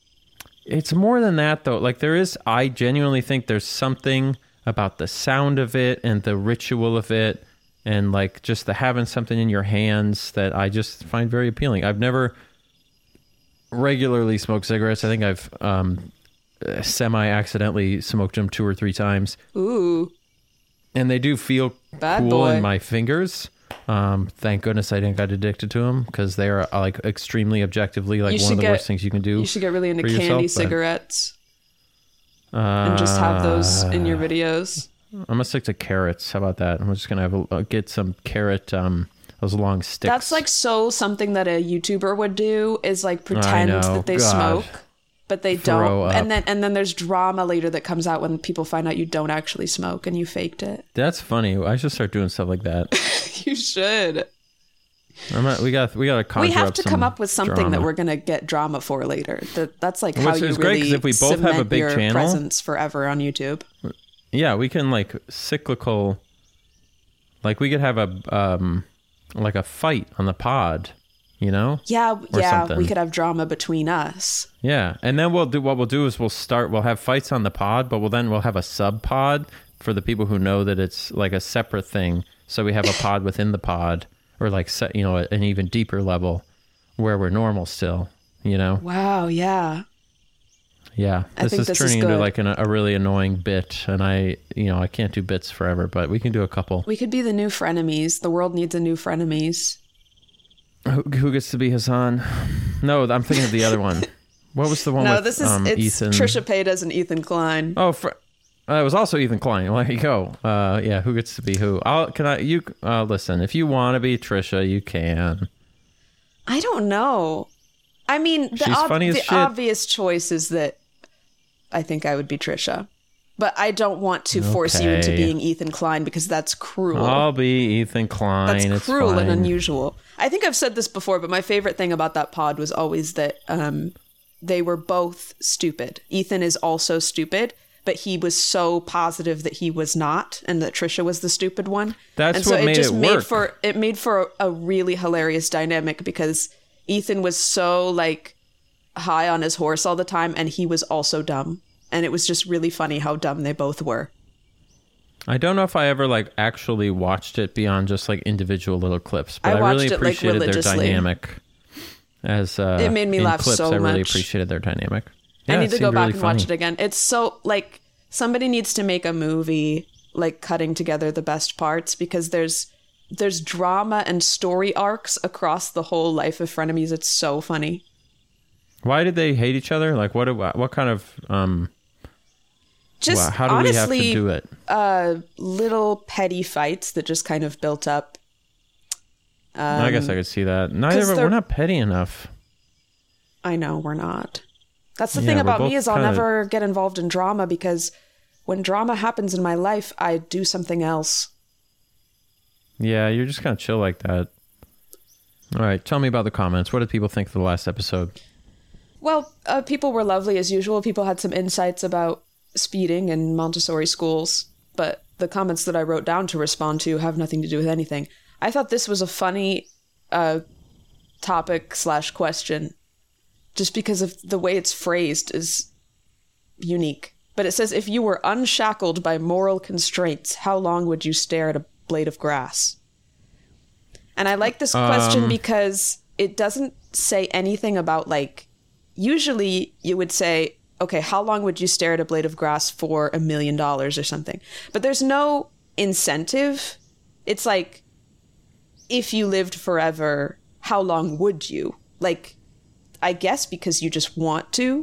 It's more than that though. Like there is, I genuinely think there's something about the sound of it and the ritual of it, and like just the having something in your hands that I just find very appealing. I've never regularly smoked cigarettes. I think I've um, semi-accidentally smoked them two or three times, Ooh, and they do feel Bad cool boy. in my fingers. Um, thank goodness I didn't get addicted to them because they are uh, like extremely objectively like You one should of the get- worst things you can do. you should get really into for candy yourself, but- cigarettes Uh, and just have those in your videos. I'm gonna stick to carrots. How about that? I'm just gonna have a, uh, get some carrot, um, those long sticks. That's like so something that a YouTuber would do is like pretend know. that they God. smoke, but they Throw don't. up. And then and then there's drama later that comes out when people find out you don't actually smoke and you faked it. That's funny. I should start doing stuff like that. You should. I'm not, we got we got to conjure We have up to some come up with something drama. that we're gonna get drama for later. That that's like how Which you is great, 'cause really if we both have a cement big your channel- presence forever on YouTube. Yeah, we can like cyclical. Like we could have a um, like a fight on the pod, you know? Yeah, Or yeah, something. we could have drama between us. Yeah, and then we'll do what we'll do is we'll start. We'll have fights on the pod, but we'll then we'll have a sub pod for the people who know that it's like a separate thing. So we have a pod within the pod, or like set, you know, an even deeper level where we're normal still. You know? Wow, yeah. Yeah, I this think is this is turning into good. like an, a really annoying bit, and I, you know, I can't do bits forever, but we can do a couple. We could be the new frenemies. The world needs a new frenemies. Who, who gets to be Hassan? No, I'm thinking of the other one. What was the one No, with this is um, it's Ethan? Trisha Paytas and Ethan Klein. Oh, fr- uh, it was also Ethan Klein. Well, there you go. Uh, yeah, who gets to be who? I'll can I you uh, listen? If you want to be Trisha, you can. I don't know. I mean, the, She's ob- funny as the shit. obvious choice is that I think I would be Trisha. But I don't want to force you into Okay. being Ethan Klein because that's cruel. I'll be Ethan Klein. That's it's cruel fine. and unusual. I think I've said this before, but my favorite thing about that pod was always that um, they were both stupid. Ethan is also stupid, but he was so positive that he was not, and that Trisha was the stupid one. That's and so what made just it made work. for it made for a really hilarious dynamic because Ethan was so like high on his horse all the time, and he was also dumb, and it was just really funny how dumb they both were. I don't know if I ever like actually watched it beyond just like individual little clips, but I I, watched really it, like, appreciated their religiously. dynamic. As uh, It made me in laugh clips, so I really much. appreciated their dynamic. I Yeah, need it to go seemed back really and funny. watch it again. It's so like somebody needs to make a movie like cutting together the best parts, because there's there's drama and story arcs across the whole life of frenemies. It's so funny. Why did they hate each other? Like, what? What kind of? Um, Just wow, how do honestly, we have to do it? uh, little petty fights that just kind of built up. Um, I guess I could see that. Neither 'cause of it, they're- we're not petty enough. I know we're not. That's the Yeah, thing we're about me both is I'll kinda- never get involved in drama, because when drama happens in my life, I do something else. Yeah, you're just kind of chill like that. All right, tell me about the comments. What did people think of the last episode? Well, uh, people were lovely as usual. People had some insights about speeding in Montessori schools, but the comments that I wrote down to respond to have nothing to do with anything. I thought this was a funny uh, topic slash question, just because of the way it's phrased is unique. But it says, if you were unshackled by moral constraints, how long would you stare at a blade of grass? And I like this question Um. because it doesn't say anything about, like, usually you would say, okay, how long would you stare at a blade of grass for a million dollars or something? But there's no incentive. It's like, if you lived forever, how long would you? Like, I guess because you just want to.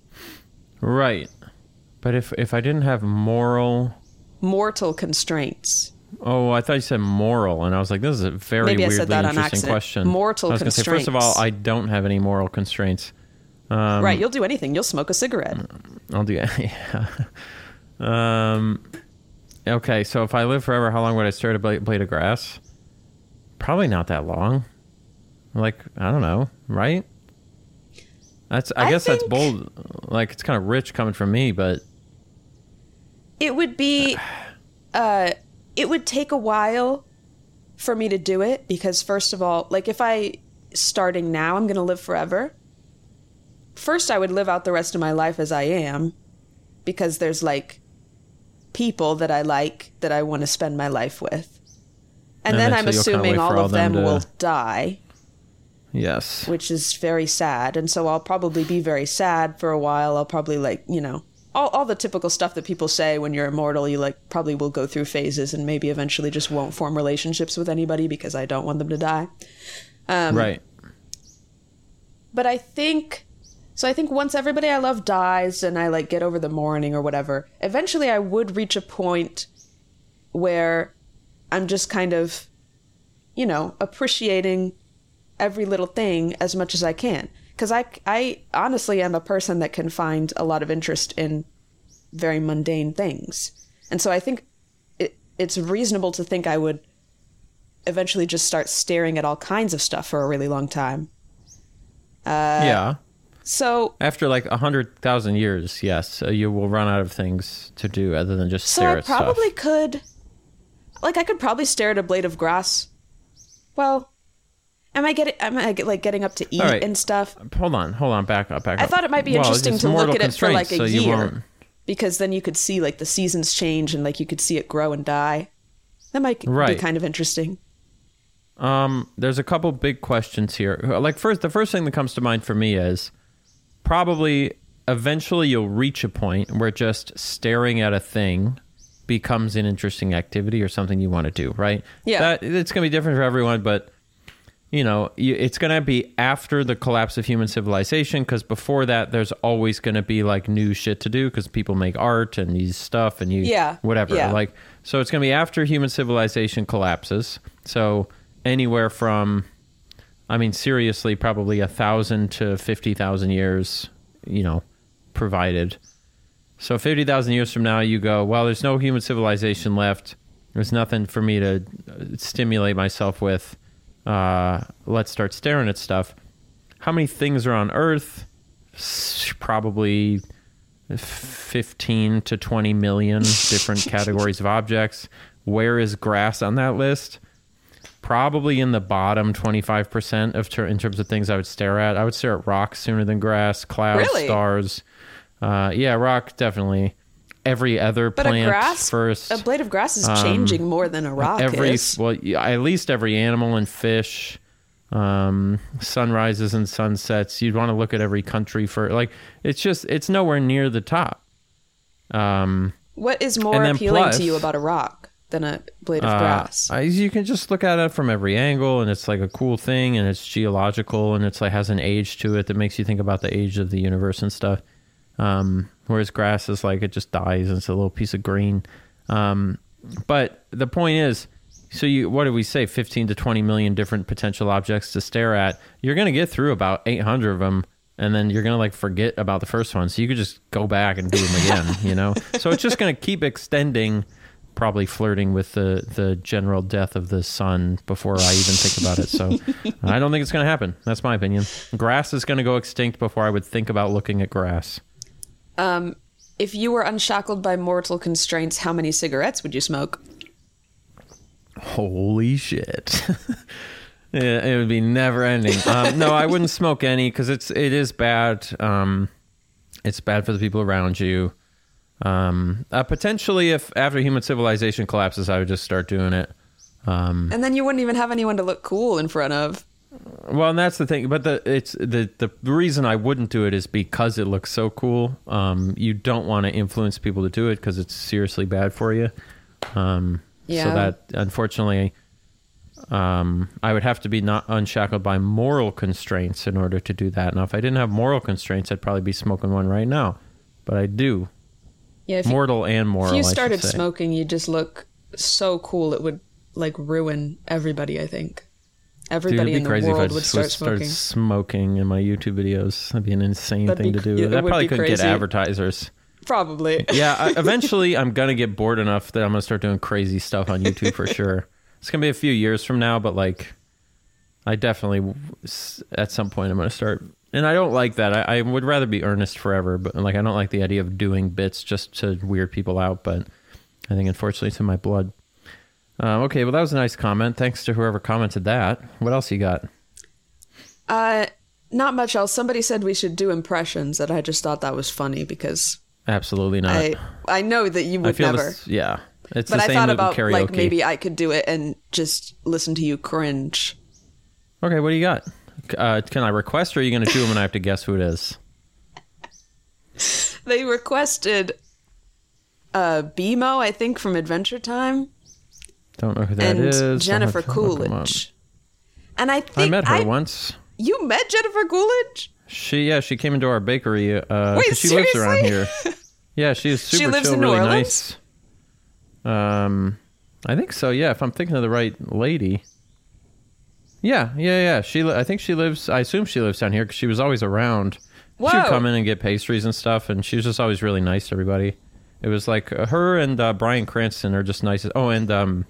Right, but if if I didn't have moral, Mortal constraints. oh, I thought you said moral, and I was like, this is a very Maybe I weirdly said that on interesting accident. question. Mortal I was gonna say, first of all, constraints. I don't have any moral constraints. Um, Right, you'll do anything. You'll smoke a cigarette. I'll do yeah. Um. Okay, so if I live forever, how long would I stare at a blade, blade of grass? Probably not that long. Like, I don't know, right? That's. I, I guess think- that's bold. Like, it's kind of rich coming from me, but It would be, uh, it would take a while for me to do it, because first of all, like, if I, starting now, I'm going to live forever. First, I would live out the rest of my life as I am, because there's, like, people that I like that I want to spend my life with. And, And then then I'm so you'll kinda assuming wait for all all of them them to- will die, yes. which is very sad. And so I'll probably be very sad for a while. I'll probably, like, you know, all, all the typical stuff that people say when you're immortal. You, like, probably will go through phases and maybe eventually just won't form relationships with anybody because I don't want them to die. Um, Right. But I think, so I think once everybody I love dies and I, like, get over the mourning or whatever, eventually I would reach a point where I'm just kind of, you know, appreciating every little thing as much as I can. Because I, I honestly am a person that can find a lot of interest in very mundane things. And so I think it, it's reasonable to think I would eventually just start staring at all kinds of stuff for a really long time. Uh, yeah. So, After like a hundred thousand years, yes, uh, you will run out of things to do other than just so stare I at probably stuff. could, like, I could probably stare at a blade of grass. Well, am I getting, am I like getting up to eat All right. and stuff? Hold on, hold on, back up, back I up. thought it might be Well, interesting it's to look mortal at it for like constraints, a so you year, won't- because then you could see like the seasons change and like you could see it grow and die. That might Right. be kind of interesting. Um, there's a couple big questions here. Like, first, the first thing that comes to mind for me is probably eventually you'll reach a point where just staring at a thing becomes an interesting activity or something you want to do, right? Yeah. That, it's going to be different for everyone, but, you know, you, it's going to be after the collapse of human civilization, because before that, there's always going to be, like, new shit to do because people make art and use stuff and you... Yeah, Whatever. yeah. Like, so it's going to be after human civilization collapses. So anywhere from... I mean, seriously, probably a thousand to fifty thousand years, you know, provided. So fifty thousand years from now, you go, well, there's no human civilization left. There's nothing for me to stimulate myself with. Uh, let's start staring at stuff. How many things are on Earth? S- Probably fifteen to twenty million different categories of objects. Where is grass on that list? Probably in the bottom twenty-five percent of ter- in terms of things I would stare at. I would stare at rocks sooner than grass, clouds, Really? stars. Uh, yeah, rock, definitely. every other But plant a grass, first. a blade of grass is changing more than a rock every is. well, yeah, at least every animal and fish, um, sunrises and sunsets. You'd want to look at every country for like. It's just it's nowhere near the top. Um, What is more and then appealing plus- to you about a rock than a blade of Uh, grass? I- you can just look at it from every angle, and it's like a cool thing, and it's geological, and it's like has an age to it that makes you think about the age of the universe and stuff. Um, whereas grass is like it just dies, and it's a little piece of green. Um, but the point is, so you what did we say? Fifteen to twenty million different potential objects to stare at. You're gonna get through about eight hundred of them. And then you're going to like forget about the first one. So you could just go back and do them again, you know? So it's just going to keep extending, probably flirting with the, the general death of the sun before I even think about it. So I don't think it's going to happen. That's my opinion. Grass is going to go extinct before I would think about looking at grass. Um, if you were unshackled by mortal constraints, how many cigarettes would you smoke? Holy shit. Yeah, it would be never ending. Um, no, I wouldn't smoke any because it's it is bad. Um, it's bad for the people around you. Um, uh, potentially, if after human civilization collapses, I would just start doing it. Um, And then you wouldn't even have anyone to look cool in front of. well, and that's the thing. But the it's the the reason I wouldn't do it is because it looks so cool. Um, you don't want to influence people to do it because it's seriously bad for you. Um, Yeah. So that unfortunately. Um, I would have to be not unshackled by moral constraints in order to do that. Now, if I didn't have moral constraints, I'd probably be smoking one right now. But I do. Yeah, if you, Mortal and moral, if you I should started say. smoking, you'd just look so cool. It would like ruin everybody. I think Dude, everybody it'd in be the crazy if I world just would start started smoking. smoking in my YouTube videos. That'd be an insane That'd thing be to do. cr- it that would probably be couldn't get crazy. advertisers. Probably. Yeah, I, eventually I'm going to get bored enough that I'm going to start doing crazy stuff on YouTube for sure. It's going to be a few years from now, but like, I definitely, at some point, I'm going to start. And I don't like that. I, I would rather be earnest forever, but like, I don't like the idea of doing bits just to weird people out, but I think unfortunately it's in my blood. Um, okay, well, that was a nice comment. Thanks to whoever commented that. What else you got? Uh, not much else. Somebody said we should do impressions, and I just thought that was funny because Absolutely not. I I know that you I would feel never. this, yeah. It's But the I same thought with about karaoke. like maybe I could do it and just listen to you cringe. Okay, what do you got? Uh, can I request, or are you going to do them and I have to guess who it is? They requested uh, BMO, I think, from Adventure Time, Don't know who that and is. I'll have Jennifer to look 'em up. Coolidge. And I think I met her I- once. You met Jennifer Coolidge? She yeah, she came into our bakery. Uh, 'cause Wait, she lives around seriously? here. Yeah, she is super She lives chill, in New really Orleans? nice. Um, I think so. Yeah, if I'm thinking of the right lady. Yeah, yeah, yeah. She, li- I think she lives. I assume she lives down here because she was always around. She'd Whoa. come in and get pastries and stuff, and she was just always really nice to everybody. It was like uh, her and uh, Bryan Cranston are just nice. Oh, and um,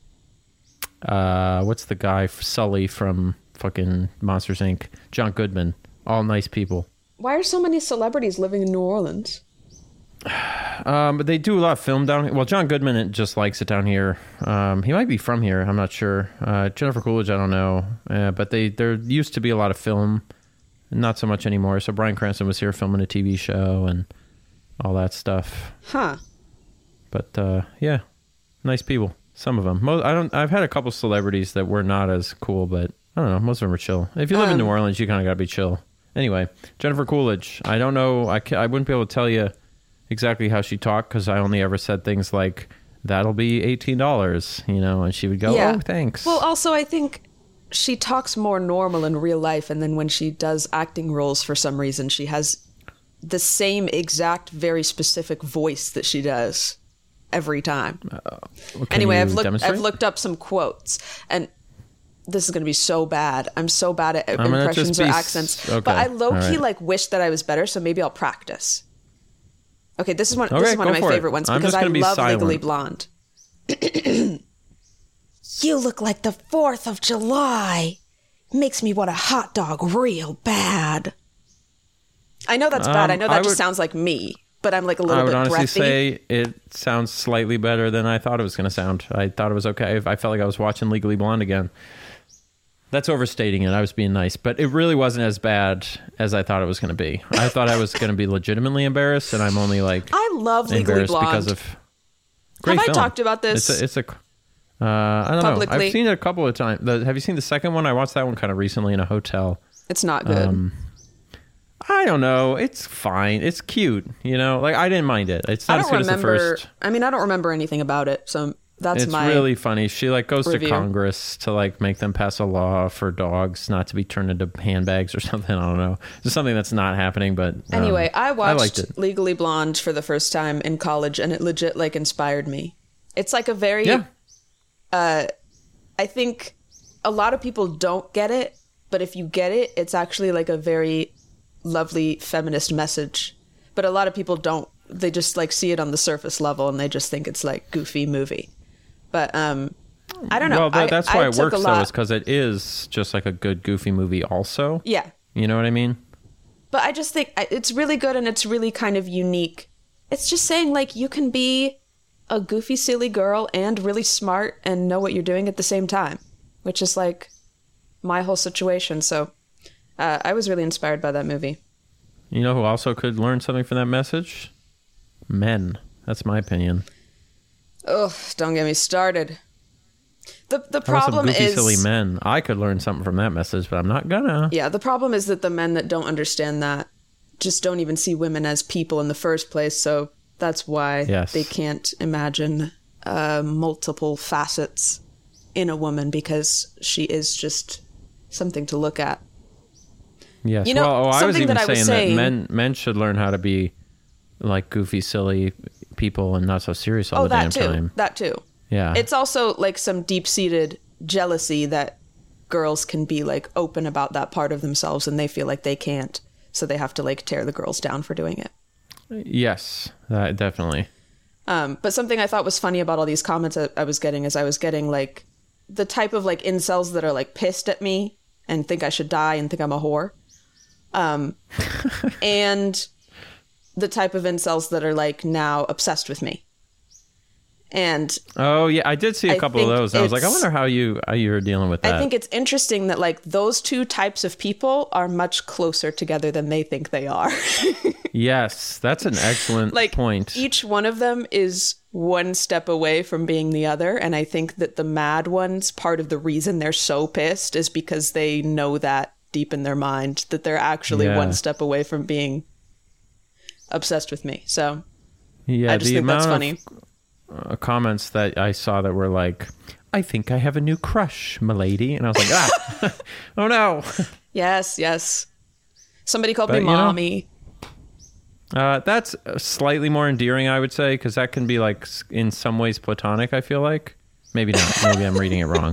uh, what's the guy Sully from fucking Monsters Incorporated? John Goodman. All nice people. Why are so many celebrities living in New Orleans? Um, but they do a lot of film down here. Well, John Goodman just likes it down here. Um, he might be from here. I'm not sure. Uh, Jennifer Coolidge, I don't know. Uh, but they there used to be a lot of film, not so much anymore. So Bryan Cranston was here filming a T V show and all that stuff. Huh. But uh, yeah, nice people. Some of them. Most, I don't. I've had a couple celebrities that were not as cool, but I don't know. Most of them are chill. If you live in Um, New Orleans, you kind of got to be chill. Anyway, Jennifer Coolidge. I don't know. I ca I wouldn't be able to tell you exactly how she talked because I only ever said things like, that'll be eighteen dollars, you know, and she would go, Yeah. oh, thanks. Well, also, I think she talks more normal in real life, and then when she does acting roles, for some reason, she has the same exact, very specific voice that she does every time. Well, can Anyway, you I've looked. demonstrate? I've looked up some quotes, and this is going to be so bad. I'm so bad at gonna impressions just or be s- accents, okay, but I low all key right. like wish that I was better. So maybe I'll practice. Okay, this is one. Okay, this is one of go my for it. favorite ones I'm because just I gonna be love silent. Legally Blonde. You look like the Fourth of July. Makes me want a hot dog real bad. I know that's bad. Um, I know that I just would- sounds like me, but I'm like a I little would bit honestly breathy. say it sounds slightly better than I thought it was going to sound. I thought it was okay. I felt like I was watching Legally Blonde again. That's overstating it. I was being nice, but it really wasn't as bad as I thought it was going to be. I thought I was going to be legitimately embarrassed, and I'm only like I love Legally embarrassed Blonde. because of. Great Have film. I talked about this? It's a. It's a uh, I don't publicly? know. I've seen it a couple of times. The, have you seen the second one? I watched that one kind of recently in a hotel. It's not good. Um, I don't know. It's fine. It's cute. You know, like I didn't mind it. It's not I as don't good remember. as the first. I mean, I don't remember anything about it, so that's It's my. really funny. She like goes review. to Congress to like make them pass a law for dogs not to be turned into handbags or something. I don't know. Just something that's not happening. But um, Anyway, I watched liked it. Legally Blonde for the first time in college, and it legit like inspired me. It's like a very. Yeah. I think a lot of people don't get it, but if you get it, it's actually like a very lovely feminist message. But a lot of people don't. They just like see it on the surface level, and they just think it's like goofy movie. But um, I don't know. Well, that, I- that's I why it took a works though, lot- is because it is just like a good goofy movie. Also, Yeah, you know what I mean? but I just think I- it's really good, and it's really kind of unique. It's just saying like you can be a goofy, silly girl and really smart and know what you're doing at the same time, which is like my whole situation. So uh, I was really inspired by that movie. You know who also could learn something from that message? Men. That's my opinion. Ugh, don't get me started. The the How about some problem goofy, is silly men? I could learn something from that message, but I'm not gonna. yeah, the problem is that the men that don't understand that just don't even see women as people in the first place. So that's why Yes. they can't imagine uh, multiple facets in a woman, because she is just something to look at. Yes. You know, well, oh, I was something even that I was saying, saying- that men men should learn how to be like goofy, silly people and not so serious all Oh, the damn that too. time. That too. Yeah. It's also like some deep-seated jealousy that girls can be like open about that part of themselves, and they feel like they can't, so they have to like tear the girls down for doing it. Yes, that, definitely. Um, but something I thought was funny about all these comments I, I was getting is I was getting like the type of like incels that are like pissed at me and think I should die and think I'm a whore. Um, and the type of incels that are like now obsessed with me. And Oh yeah, I did see a I couple of think those. And I was like, I it's- wonder how you how you're dealing with that. I think it's interesting that like those two types of people are much closer together than they think they are. Yes, that's an excellent like point. each one of them is one step away from being the other, and I think that the mad ones, part of the reason they're so pissed is because they know that deep in their mind that they're actually Yeah. one step away from being obsessed with me. So yeah, I just the think that's amount funny. of uh, comments that I saw that were like, "I think I have a new crush, milady," and I was like, "Ah, oh no." Yes, yes. Somebody called But, me you know- mommy. Uh, that's slightly more endearing, I would say, because that can be like s- in some ways platonic. I feel like maybe not. Maybe I'm reading it wrong.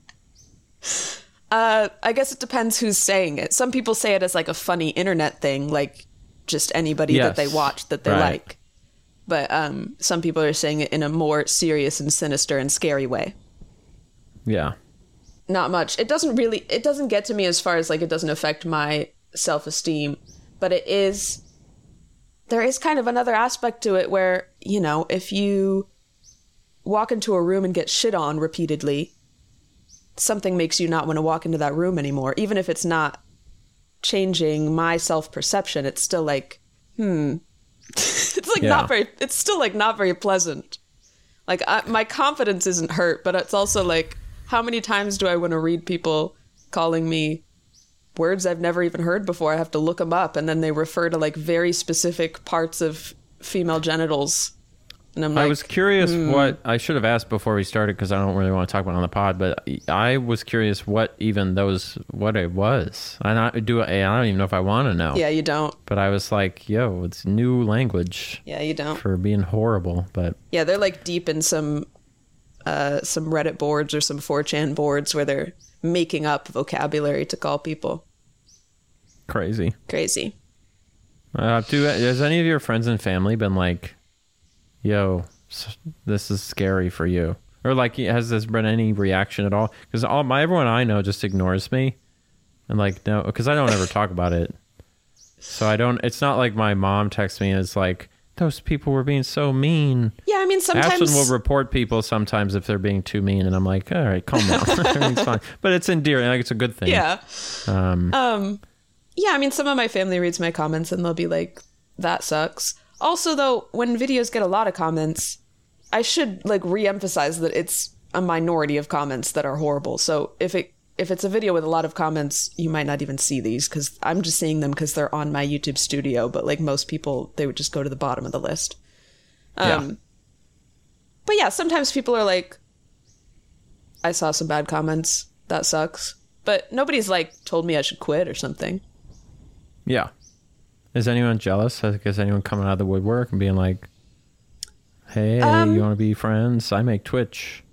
Uh, I guess it depends who's saying it. Some people say it as like a funny internet thing, like just anybody that they Yes, watch that they right. like. But um, some people are saying it in a more serious and sinister and scary way. Yeah. Not much. It doesn't really, it doesn't get to me as far as like it doesn't affect my self-esteem, but it is, there is kind of another aspect to it where, you know, if you walk into a room and get shit on repeatedly, something makes you not want to walk into that room anymore. Even if it's not changing my self-perception, it's still like, hmm, it's like Yeah. not very, it's still like not very pleasant. Like I, my confidence isn't hurt, but it's also like, how many times do I want to read people calling me words I've never even heard before? I have to look them up, and then they refer to like very specific parts of female genitals. And I'm like, I was curious hmm. what I should have asked before we started, because I don't really want to talk about it on the pod, but I was curious what even those, what it was. And I do, I don't even know if I want to know. yeah, you don't. But I was like, yo, it's new language Yeah, you don't. for being horrible. But Yeah, they're like deep in some uh, some Reddit boards or some four chan boards where they're making up vocabulary to call people crazy. crazy. Uh, do has any of your friends and family been like, yo, s- this is scary for you? Or like, has this been any reaction at all? Because all my everyone I know just ignores me, and like, no, because I don't ever talk about it. So I don't. It's not like my mom texts me and is like, those people were being so mean. Yeah, I mean, sometimes... Ashlyn will report people sometimes if they're being too mean, and I'm like, all right, calm down. Everything's fine. But it's endearing. Like, it's a good thing. Yeah. Um, um, yeah, I mean, some of my family reads my comments, and they'll be like, that sucks. Also, though, when videos get a lot of comments, I should, like, re-emphasize that it's a minority of comments that are horrible. So if it if it's a video with a lot of comments, you might not even see these, because I'm just seeing them because they're on my YouTube studio. But like most people, they would just go to the bottom of the list. Um, yeah. But yeah, sometimes people are like, I saw some bad comments. That sucks. But nobody's like told me I should quit or something. Yeah. Is anyone jealous? Is anyone coming out of the woodwork and being like, hey, Um, you want to be friends? I make Twitch.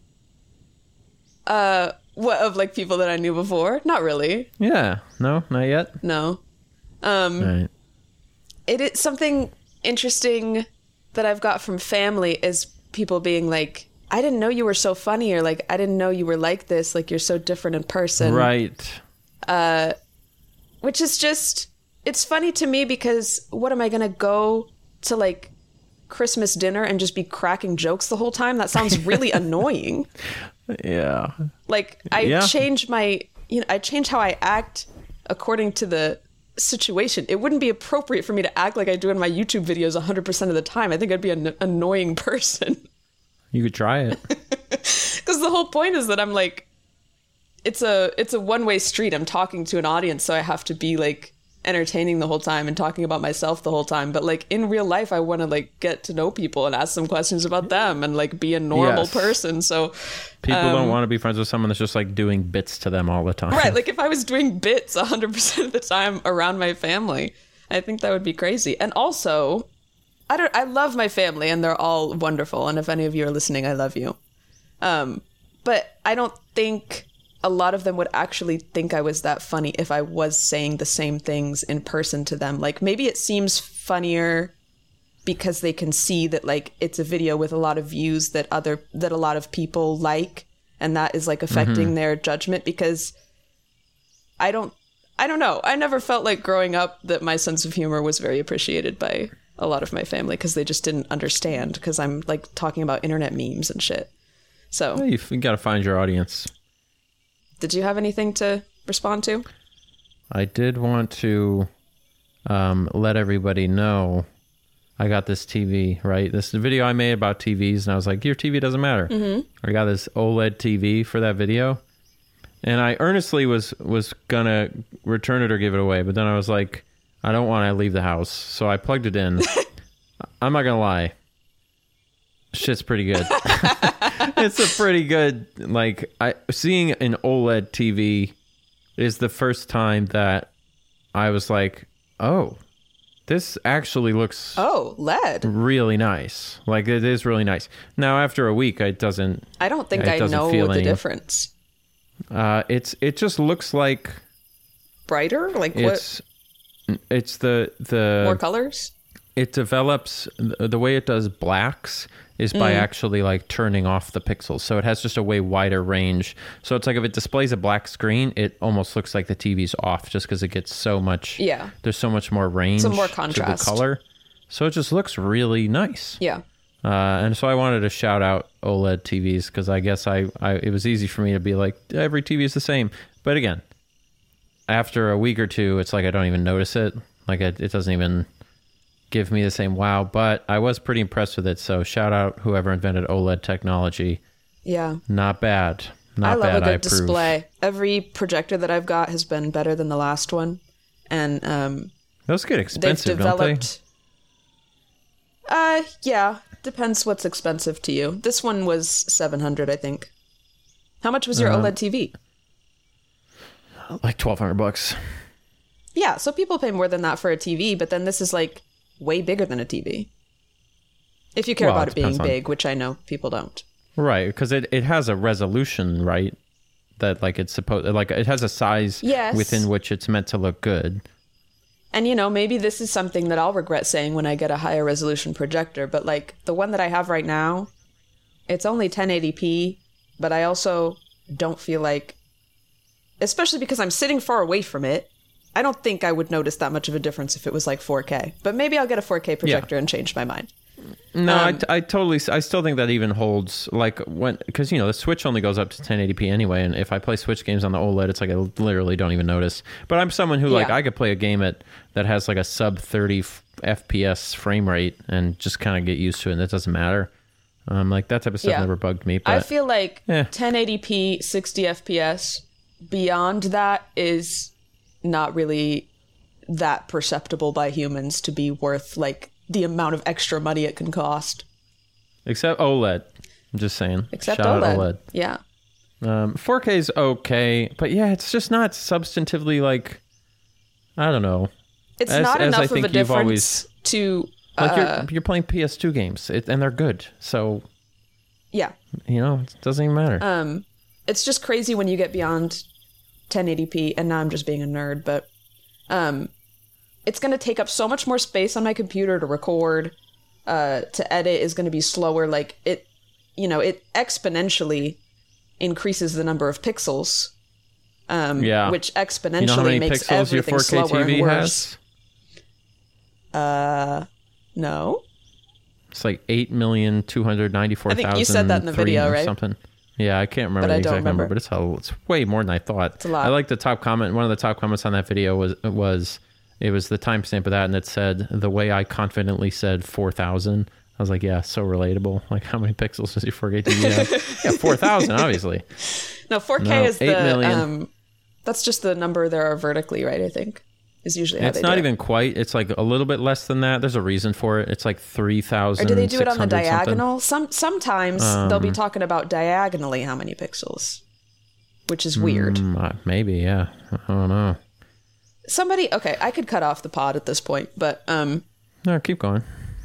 Uh, what, of like people that I knew before? Not really. Yeah. No, not yet. No. Um, Right. it is something interesting that I've got from family is people being like, I didn't know you were so funny, or like, I didn't know you were like this. Like, you're so different in person. Right. Uh, which is just, it's funny to me because what am I going to go to like Christmas dinner and just be cracking jokes the whole time? That sounds really annoying. Yeah. Like, I Yeah. change my, you know, I change how I act according to the situation. It wouldn't be appropriate for me to act like I do in my YouTube videos one hundred percent of the time. I think I'd be an annoying person. You could try it. Because the whole point is that I'm like, it's a it's a one-way street. I'm talking to an audience, so I have to be like entertaining the whole time and talking about myself the whole time. But like in real life, I want to like get to know people and ask them questions about them and like be a normal Yes. person. So People um, don't want to be friends with someone that's just like doing bits to them all the time. right, like if I was doing bits one hundred percent of the time around my family, I think that would be crazy. And also, I don't I love my family and they're all wonderful, and if any of you are listening, I love you. Um but I don't think a lot of them would actually think I was that funny if I was saying the same things in person to them. Like, maybe it seems funnier because they can see that like it's a video with a lot of views that other that a lot of people like, and that is like affecting mm-hmm. their judgment. Because I don't I don't know. I never felt like growing up that my sense of humor was very appreciated by a lot of my family, because they just didn't understand, because I'm like talking about internet memes and shit. So well, you've, you got to find your audience. Did you have anything to respond to? I did want to um, let everybody know I got this T V, right? This is a video I made about T Vs, and I was like, your T V doesn't matter. Mm-hmm. I got this OLED T V for that video, and I earnestly was, was going to return it or give it away, but then I was like, I don't want to leave the house, so I plugged it in. I'm not going to lie. Shit's pretty good. It's a pretty good, like, I seeing an OLED T V is the first time that I was like, oh, this actually looks oh L E D really nice. Like, it is really nice. Now, after a week, it doesn't. I don't think it I doesn't know feel the any, difference. Uh, it's it just looks like brighter. Like it's what? It's the the more colors. It develops the way it does blacks is by mm. actually like turning off the pixels. So it has just a way wider range. So it's like if it displays a black screen, it almost looks like the T V's off just because it gets so much. Yeah. There's so much more range. Some more contrast. To the color. So it just looks really nice. Yeah. Uh, and so I wanted to shout out OLED T Vs because I guess I, I it was easy for me to be like, every T V is the same. But again, after a week or two, it's like I don't even notice it. Like it, it doesn't even give me the same wow, but I was pretty impressed with it. So shout out whoever invented OLED technology. Yeah. Not bad. Not I love bad. a good I approve. display. Every projector that I've got has been better than the last one. And um those get expensive, they've developed, don't they? Uh yeah. Depends what's expensive to you. This one was seven hundred, I think. How much was your uh, OLED T V? Like twelve hundred bucks. Yeah, so people pay more than that for a T V, but then this is like way bigger than a T V. If you care well, about it it being on... big, which I know people don't. Right, because it, it has a resolution, right? That like it's supposed like it has a size yes. within which it's meant to look good. And you know, maybe this is something that I'll regret saying when I get a higher resolution projector, but like the one that I have right now, it's only ten eighty p, but I also don't feel like, especially because I'm sitting far away from it, I don't think I would notice that much of a difference if it was like four K. But maybe I'll get a four K projector yeah. and change my mind. No, Um, I, I totally, I still think that even holds, like, when, because, you know, the Switch only goes up to ten eighty p anyway, and if I play Switch games on the OLED, it's like I literally don't even notice. But I'm someone who, like, Yeah. I could play a game at that has, like, a sub thirty F P S frame rate and just kind of get used to it, and it doesn't matter. Um, like, that type of stuff Yeah. never bugged me. But I feel like eh. ten eighty p, sixty F P S, beyond that is not really that perceptible by humans to be worth, like, the amount of extra money it can cost. Except OLED. I'm just saying. Except Shout OLED. out OLED. Yeah. Um, four K is okay, but yeah, it's just not substantively, like, I don't know. It's As- not as I enough of think a you've difference always- to, Like, uh, you're, you're playing P S two games, it, and they're good. So, yeah. you know, it doesn't even matter. Um, it's just crazy when you get beyond ten eighty p, and now I'm just being a nerd, but um, it's going to take up so much more space on my computer to record, uh, to edit is going to be slower. Like, it, you know, it exponentially increases the number of pixels, um, Yeah. which exponentially you know how many makes pixels your everything four K slower T V and worse. has? Uh, no. It's like eight million two hundred ninety-four thousand. I think you said that in the video, right? Something. Yeah, I can't remember But the I exact don't number, remember. but it's a, it's way more than I thought. It's a lot. I like the top comment. One of the top comments on that video was was it was the timestamp of that, and it said the way I confidently said four thousand. I was like, yeah, so relatable. Like, how many pixels does your four K T V have? Yeah, four thousand, obviously. No, four K No, is eight the, million. um, that's just the number there are vertically, right? I think is usually how It's they not do it. even quite. It's like a little bit less than that. There's a reason for it. It's like three thousand. Or do they do it on the diagonal? Some sometimes they'll Um, be talking about diagonally how many pixels, which is weird. Mm, uh, maybe, yeah. I don't know. Somebody, okay, I could cut off the pod at this point, but um, No, keep going.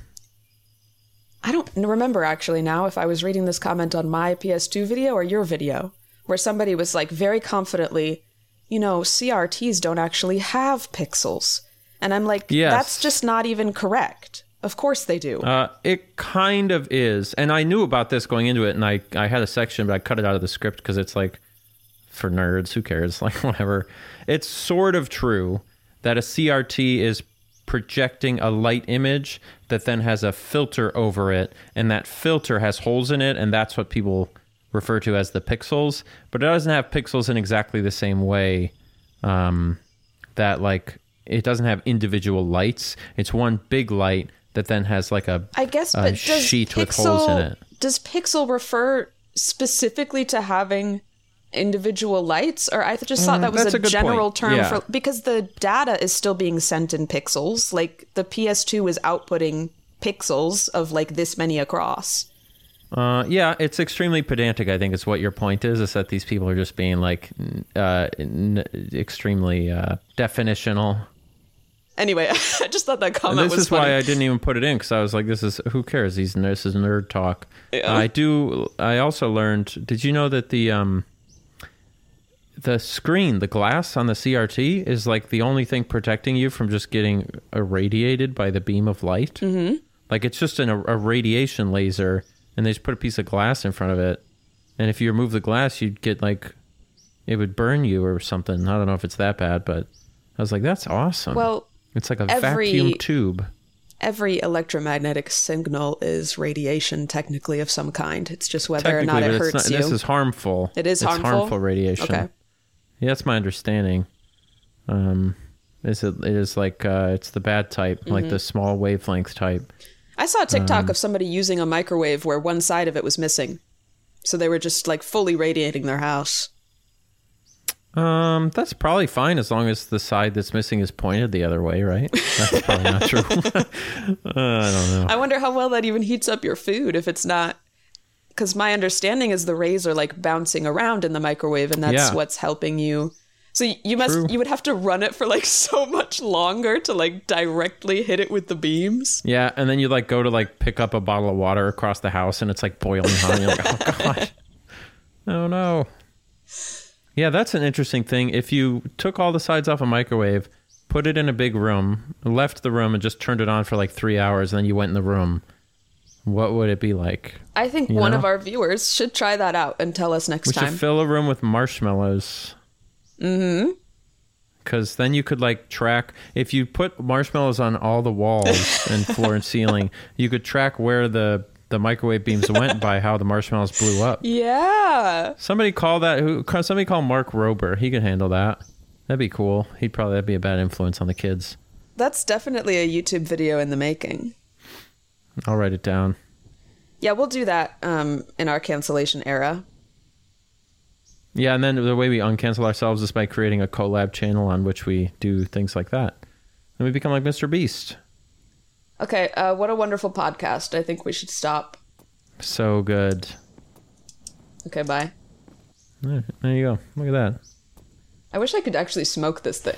I don't remember actually now if I was reading this comment on my P S two video or your video, where somebody was like very confidently, you know, C R Ts don't actually have pixels, and I'm like, Yes. that's just not even correct. Of course they do. Uh, it kind of is. And I knew about this going into it, and I, I had a section, but I cut it out of the script because it's like, for nerds, who cares? Like, whatever. It's sort of true that a C R T is projecting a light image that then has a filter over it, and that filter has holes in it, and that's what people refer to as the pixels. But it doesn't have pixels in exactly the same way um, that, like, it doesn't have individual lights. It's one big light that then has like a, I guess, a but does sheet pixel, with holes in it. Does pixel refer specifically to having individual lights, or I just thought Uh, that was that's a, a good general point. term Yeah. for, because the data is still being sent in pixels. Like the P S two is outputting pixels of like this many across. Uh, yeah, it's extremely pedantic, I think is what your point is, is that these people are just being like n- uh, n- extremely uh, definitional. Anyway, I just thought that comment This was is funny. why I didn't even put it in, because I was like, this is, who cares? These, this is nerd talk. Yeah. I do, I also learned, did you know that the, um, the screen, the glass on the C R T is like the only thing protecting you from just getting irradiated by the beam of light? Mm-hmm. Like it's just an, a radiation laser, and they just put a piece of glass in front of it. And if you remove the glass, you'd get like, it would burn you or something. I don't know if it's that bad, but I was like, that's awesome. Well, it's like a every- vacuum tube. every electromagnetic signal is radiation, technically of some kind. It's just whether or not Technically, it but it's hurts not, you. this is harmful. It is it's harmful? harmful radiation. Okay. Yeah, that's my understanding. Um, is it, it is like uh, it's the bad type, Mm-hmm. like the small wavelength type. I saw a TikTok Um, of somebody using a microwave where one side of it was missing. So they were just like fully radiating their house. Um, that's probably fine as long as the side that's missing is pointed the other way, right? That's probably not true. uh, I don't know. I wonder how well that even heats up your food if it's not. Because my understanding is the rays are like bouncing around in the microwave, and that's Yeah. what's helping you. So y- you must True. you would have to run it for like so much longer to like directly hit it with the beams. Yeah, and then you like go to like pick up a bottle of water across the house, and it's like boiling hot. And you're like, oh god, oh no. Yeah, that's an interesting thing. If you took all the sides off a microwave, put it in a big room, left the room, and just turned it on for like three hours, and then you went in the room, what would it be like? I think You one know? of our viewers should try that out and tell us next We time. should fill a room with marshmallows. Mm-hmm. Because then you could like track, if you put marshmallows on all the walls and floor and ceiling, you could track where the, the microwave beams went by how the marshmallows blew up. Yeah. Somebody call that, who? Somebody call Mark Rober. He could handle that. That'd be cool. He'd probably, that'd be a bad influence on the kids. That's definitely a YouTube video in the making. I'll write it down. Yeah, we'll do that um, in our cancellation era. Yeah, and then the way we uncancel ourselves is by creating a collab channel on which we do things like that. And we become like Mister Beast. Okay, uh, what a wonderful podcast. I think we should stop. So good. Okay, bye. There you go. Look at that. I wish I could actually smoke this thing.